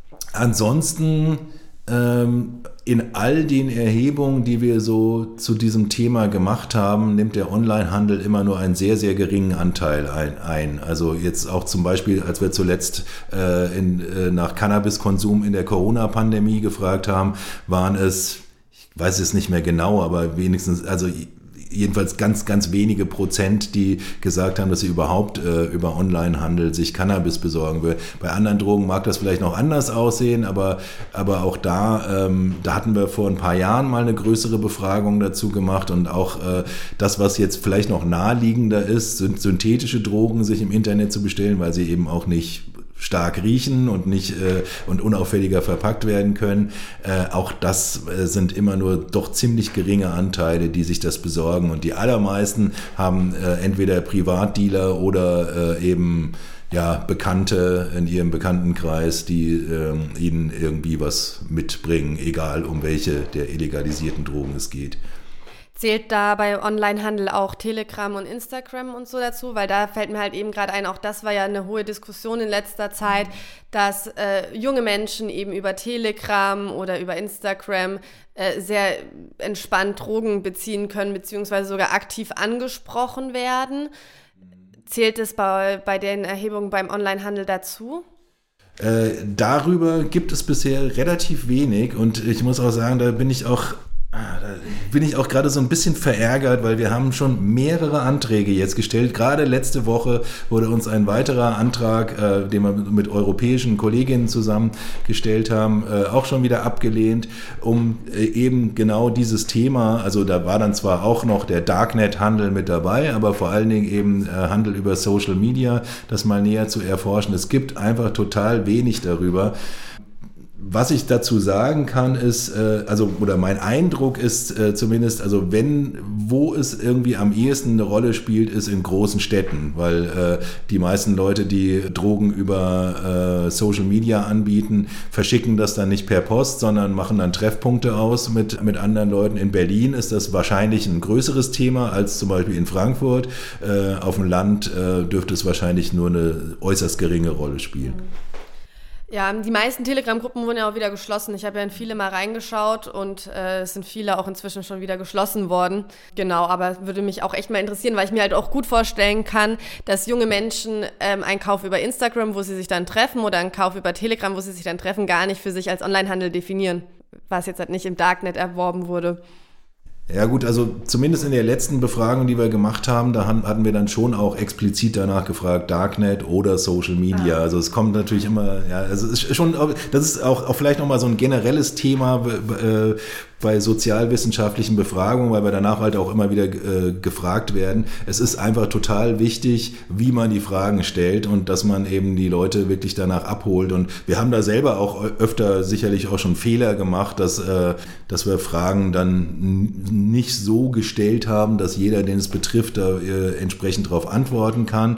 Ansonsten ähm, in all den Erhebungen, die wir so zu diesem Thema gemacht haben, nimmt der Onlinehandel immer nur einen sehr, sehr geringen Anteil ein. ein. Also jetzt auch zum Beispiel, als wir zuletzt äh, in, äh, nach Cannabiskonsum in der Corona-Pandemie gefragt haben, waren es, ich weiß es nicht mehr genau, aber wenigstens, also jedenfalls ganz, ganz wenige Prozent, die gesagt haben, dass sie überhaupt äh, über Onlinehandel sich Cannabis besorgen will. Bei anderen Drogen mag das vielleicht noch anders aussehen, aber, aber auch da, ähm, da hatten wir vor ein paar Jahren mal eine größere Befragung dazu gemacht, und auch äh, das, was jetzt vielleicht noch naheliegender ist, sind synthetische Drogen sich im Internet zu bestellen, weil sie eben auch nicht stark riechen und nicht äh, und unauffälliger verpackt werden können. Äh, auch das äh, sind immer nur doch ziemlich geringe Anteile, die sich das besorgen, und die allermeisten haben äh, entweder Privatdealer oder äh, eben ja Bekannte in ihrem Bekanntenkreis, die äh, ihnen irgendwie was mitbringen, egal um welche der illegalisierten Drogen es geht. Zählt da bei Onlinehandel auch Telegram und Instagram und so dazu? Weil da fällt mir halt eben gerade ein, auch das war ja eine hohe Diskussion in letzter Zeit, dass äh, junge Menschen eben über Telegram oder über Instagram äh, sehr entspannt Drogen beziehen können, beziehungsweise sogar aktiv angesprochen werden. Zählt es bei, bei den Erhebungen beim Onlinehandel dazu? Äh, darüber gibt es bisher relativ wenig, und ich muss auch sagen, da bin ich auch Ah, da bin ich auch gerade so ein bisschen verärgert, weil wir haben schon mehrere Anträge jetzt gestellt. Gerade letzte Woche wurde uns ein weiterer Antrag, äh, den wir mit europäischen Kolleginnen zusammen gestellt haben, äh, auch schon wieder abgelehnt, um äh, eben genau dieses Thema, also da war dann zwar auch noch der Darknet-Handel mit dabei, aber vor allen Dingen eben äh, Handel über Social Media, das mal näher zu erforschen. Es gibt einfach total wenig darüber. Was ich dazu sagen kann, ist, äh, also, oder mein Eindruck ist äh, zumindest, also wenn, wo es irgendwie am ehesten eine Rolle spielt, ist in großen Städten, weil äh, die meisten Leute, die Drogen über äh, Social Media anbieten, verschicken das dann nicht per Post, sondern machen dann Treffpunkte aus mit, mit anderen Leuten. In Berlin ist das wahrscheinlich ein größeres Thema als zum Beispiel in Frankfurt. Äh, auf dem Land äh, dürfte es wahrscheinlich nur eine äußerst geringe Rolle spielen. Ja, die meisten Telegram-Gruppen wurden ja auch wieder geschlossen. Ich habe ja in viele mal reingeschaut, und äh, es sind viele auch inzwischen schon wieder geschlossen worden. Genau, aber würde mich auch echt mal interessieren, weil ich mir halt auch gut vorstellen kann, dass junge Menschen ähm, einen Kauf über Instagram, wo sie sich dann treffen, oder einen Kauf über Telegram, wo sie sich dann treffen, gar nicht für sich als Onlinehandel definieren, was jetzt halt nicht im Darknet erworben wurde. Ja gut, also zumindest in der letzten Befragung, die wir gemacht haben, da hatten wir dann schon auch explizit danach gefragt, Darknet oder Social Media. Ah. Also es kommt natürlich immer, ja, also es ist schon, das ist auch, auch vielleicht nochmal so ein generelles Thema äh, bei sozialwissenschaftlichen Befragungen, weil wir danach halt auch immer wieder äh, gefragt werden. Es ist einfach total wichtig, wie man die Fragen stellt und dass man eben die Leute wirklich danach abholt. Und wir haben da selber auch öfter sicherlich auch schon Fehler gemacht, dass, äh, dass wir Fragen dann nicht so gestellt haben, dass jeder, den es betrifft, da äh, entsprechend darauf antworten kann.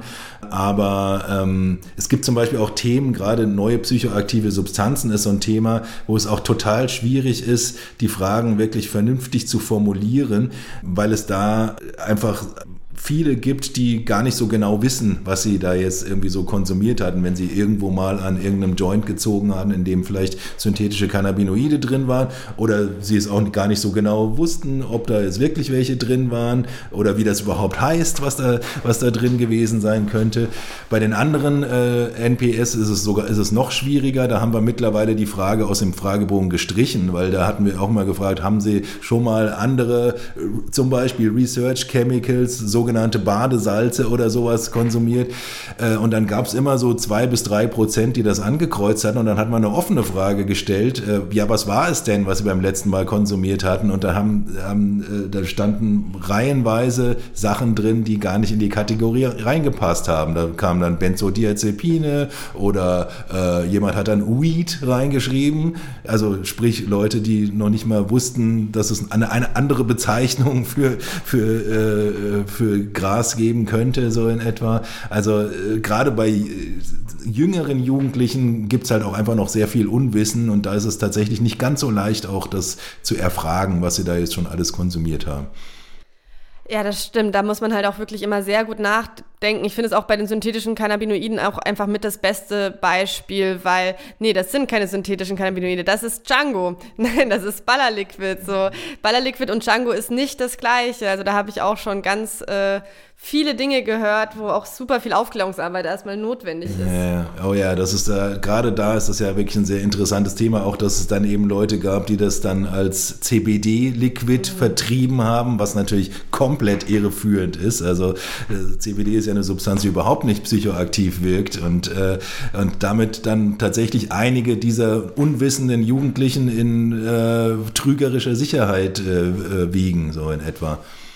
Aber ähm, es gibt zum Beispiel auch Themen, gerade neue psychoaktive Substanzen ist so ein Thema, wo es auch total schwierig ist, die Fragen wirklich vernünftig zu formulieren, weil es da einfach viele gibt, die gar nicht so genau wissen, was sie da jetzt irgendwie so konsumiert hatten, wenn sie irgendwo mal an irgendeinem Joint gezogen haben, in dem vielleicht synthetische Cannabinoide drin waren oder sie es auch gar nicht so genau wussten, ob da jetzt wirklich welche drin waren oder wie das überhaupt heißt, was da, was da drin gewesen sein könnte. Bei den anderen äh, N P S ist es sogar ist es noch schwieriger. Da haben wir mittlerweile die Frage aus dem Fragebogen gestrichen, weil da hatten wir auch mal gefragt, haben Sie schon mal andere, zum Beispiel Research Chemicals, sogenannte sogenannte Badesalze oder sowas konsumiert. Und dann gab es immer so zwei bis drei Prozent, die das angekreuzt hatten. Und dann hat man eine offene Frage gestellt. Ja, was war es denn, was sie beim letzten Mal konsumiert hatten? Und da haben, haben da standen reihenweise Sachen drin, die gar nicht in die Kategorie reingepasst haben. Da kamen dann Benzodiazepine oder äh, jemand hat dann Weed reingeschrieben. Also sprich Leute, die noch nicht mal wussten, dass es eine, eine andere Bezeichnung für, für, äh, für Gras geben könnte, so in etwa. Also äh, gerade bei äh, jüngeren Jugendlichen gibt es halt auch einfach noch sehr viel Unwissen und da ist es tatsächlich nicht ganz so leicht, auch das zu erfragen, was sie da jetzt schon alles konsumiert haben. Ja, das stimmt. Da muss man halt auch wirklich immer sehr gut nachdenken. Ich finde es auch bei den synthetischen Cannabinoiden auch einfach mit das beste Beispiel, weil, nee, das sind keine synthetischen Cannabinoide, das ist Django. Nein, das ist Ballerliquid. So. Ballerliquid und Django ist nicht das Gleiche. Also da habe ich auch schon ganz äh, viele Dinge gehört, wo auch super viel Aufklärungsarbeit erstmal notwendig ist. Ja, oh ja, das ist da, gerade da ist das ja wirklich ein sehr interessantes Thema, auch dass es dann eben Leute gab, die das dann als C B D-Liquid mhm. vertrieben haben, was natürlich komplett irreführend ist. Also äh, C B D ist ja eine Substanz, die überhaupt nicht psychoaktiv wirkt und, äh, und damit dann tatsächlich einige dieser unwissenden Jugendlichen in äh, trügerischer Sicherheit äh, wiegen, so in etwa.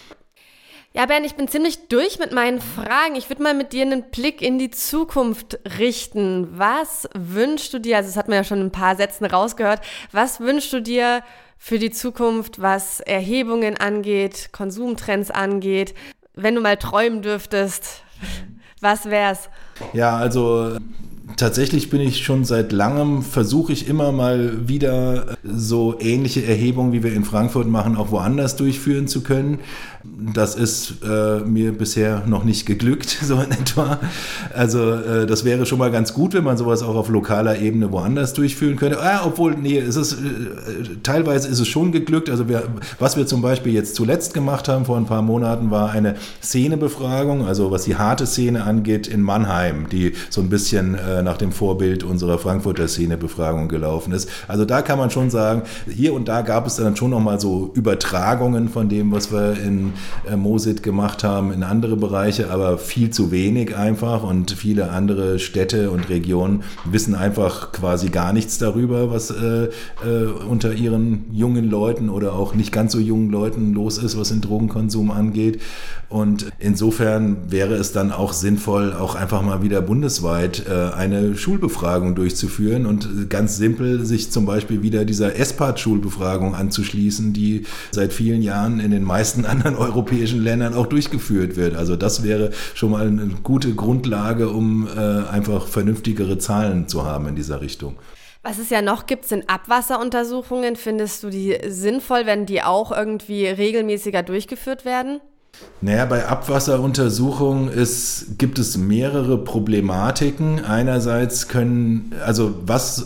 Ja, Bernd, ich bin ziemlich durch mit meinen Fragen. Ich würde mal mit dir einen Blick in die Zukunft richten. Was wünschst du dir, also das hat man ja schon in ein paar Sätzen rausgehört, was wünschst du dir für die Zukunft, was Erhebungen angeht, Konsumtrends angeht? Wenn du mal träumen dürftest, was wär's? Ja, also tatsächlich bin ich schon seit langem, versuche ich immer mal wieder so ähnliche Erhebungen, wie wir in Frankfurt machen, auch woanders durchführen zu können. Das ist äh, mir bisher noch nicht geglückt, so in etwa. Also äh, das wäre schon mal ganz gut, wenn man sowas auch auf lokaler Ebene woanders durchführen könnte. Ah, obwohl, nee, es ist, äh, teilweise ist es schon geglückt. Also wir, was wir zum Beispiel jetzt zuletzt gemacht haben vor ein paar Monaten, war eine Szenebefragung, also was die harte Szene angeht in Mannheim, die so ein bisschen äh, nach dem Vorbild unserer Frankfurter Szenebefragung gelaufen ist. Also da kann man schon sagen, hier und da gab es dann schon nochmal so Übertragungen von dem, was wir in äh, Mosit gemacht haben, in andere Bereiche, aber viel zu wenig einfach und viele andere Städte und Regionen wissen einfach quasi gar nichts darüber, was äh, äh, unter ihren jungen Leuten oder auch nicht ganz so jungen Leuten los ist, was den Drogenkonsum angeht. Und insofern wäre es dann auch sinnvoll, auch einfach mal wieder bundesweit äh, eine Schulbefragung durchzuführen und ganz simpel sich zum Beispiel wieder dieser S P A D-Schulbefragung anzuschließen, die seit vielen Jahren in den meisten anderen europäischen Ländern auch durchgeführt wird. Also das wäre schon mal eine gute Grundlage, um äh, einfach vernünftigere Zahlen zu haben in dieser Richtung. Was es ja noch gibt, sind Abwasseruntersuchungen. Findest du die sinnvoll, wenn die auch irgendwie regelmäßiger durchgeführt werden? Naja, bei Abwasseruntersuchungen ist, gibt es mehrere Problematiken. Einerseits können, also was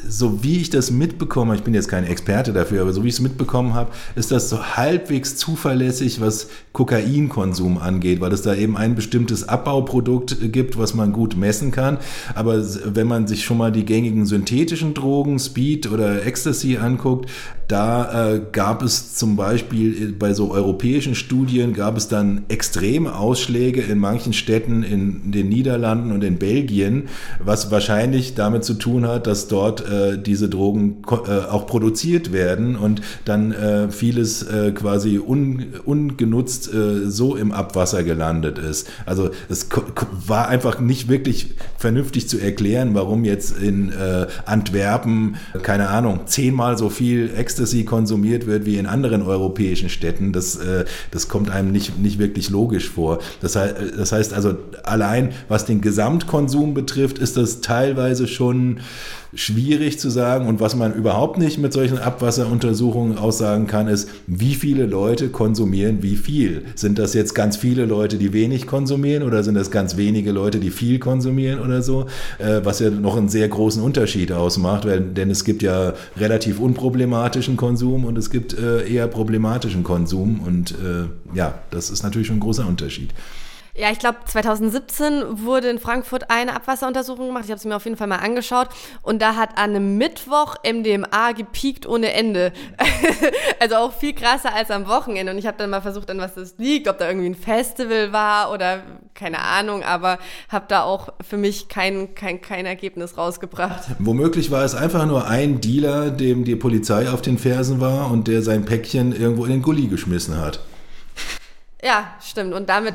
so wie ich das mitbekomme, ich bin jetzt kein Experte dafür, aber so wie ich es mitbekommen habe, ist das so halbwegs zuverlässig, was Kokainkonsum angeht, weil es da eben ein bestimmtes Abbauprodukt gibt, was man gut messen kann. Aber wenn man sich schon mal die gängigen synthetischen Drogen, Speed oder Ecstasy anguckt, da äh, gab es zum Beispiel bei so europäischen Studien, gab es dann extreme Ausschläge in manchen Städten in den Niederlanden und in Belgien, was wahrscheinlich damit zu tun hat, dass dort äh, diese Drogen äh, auch produziert werden und dann äh, vieles äh, quasi un, ungenutzt äh, so im Abwasser gelandet ist. Also es ko- war einfach nicht wirklich vernünftig zu erklären, warum jetzt in äh, Antwerpen, keine Ahnung, zehnmal so viel Ecstasy konsumiert wird wie in anderen europäischen Städten. Das, äh, das kommt einem nicht, nicht wirklich logisch vor. Das, he- das heißt also, allein was den Gesamtkonsum betrifft, ist das teilweise schon schwierig zu sagen. Und was man überhaupt nicht mit solchen Abwasseruntersuchungen aussagen kann, ist, wie viele Leute konsumieren wie viel. Sind das jetzt ganz viele Leute, die wenig konsumieren, oder sind das ganz wenige Leute, die viel konsumieren oder so? Äh, was ja noch einen sehr großen Unterschied ausmacht, weil, denn es gibt ja relativ unproblematischen Konsum und es gibt äh, eher problematischen Konsum. Und äh, ja, das ist natürlich schon ein großer Unterschied. Ja, ich glaube, zwanzig siebzehn wurde in Frankfurt eine Abwasseruntersuchung gemacht. Ich habe sie mir auf jeden Fall mal angeschaut. Und da hat an einem Mittwoch M D M A gepiekt ohne Ende. Also auch viel krasser als am Wochenende. Und ich habe dann mal versucht, an was das liegt, ob da irgendwie ein Festival war oder keine Ahnung. Aber habe da auch für mich kein, kein, kein Ergebnis rausgebracht. Womöglich war es einfach nur ein Dealer, dem die Polizei auf den Fersen war und der sein Päckchen irgendwo in den Gully geschmissen hat. Ja, stimmt. Und damit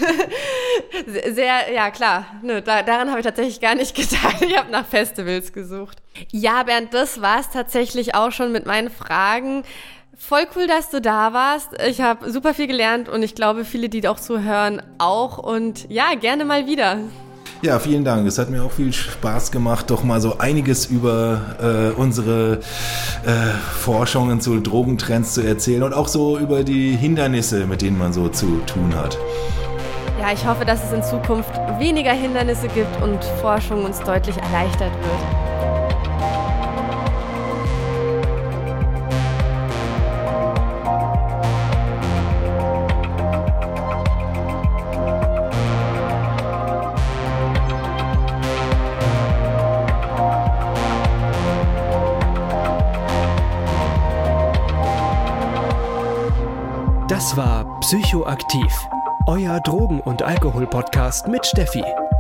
sehr, ja klar, Nö, da, daran habe ich tatsächlich gar nicht gedacht. Ich habe nach Festivals gesucht. Ja, Bernd, das war es tatsächlich auch schon mit meinen Fragen. Voll cool, dass du da warst. Ich habe super viel gelernt und ich glaube, viele, die auch zuhören, auch. Und ja, gerne mal wieder. Ja, vielen Dank. Es hat mir auch viel Spaß gemacht, doch mal so einiges über äh, unsere äh, Forschungen zu Drogentrends zu erzählen und auch so über die Hindernisse, mit denen man so zu tun hat. Ja, ich hoffe, dass es in Zukunft weniger Hindernisse gibt und Forschung uns deutlich erleichtert wird. Das war Psychoaktiv, euer Drogen- und Alkohol-Podcast mit Steffi.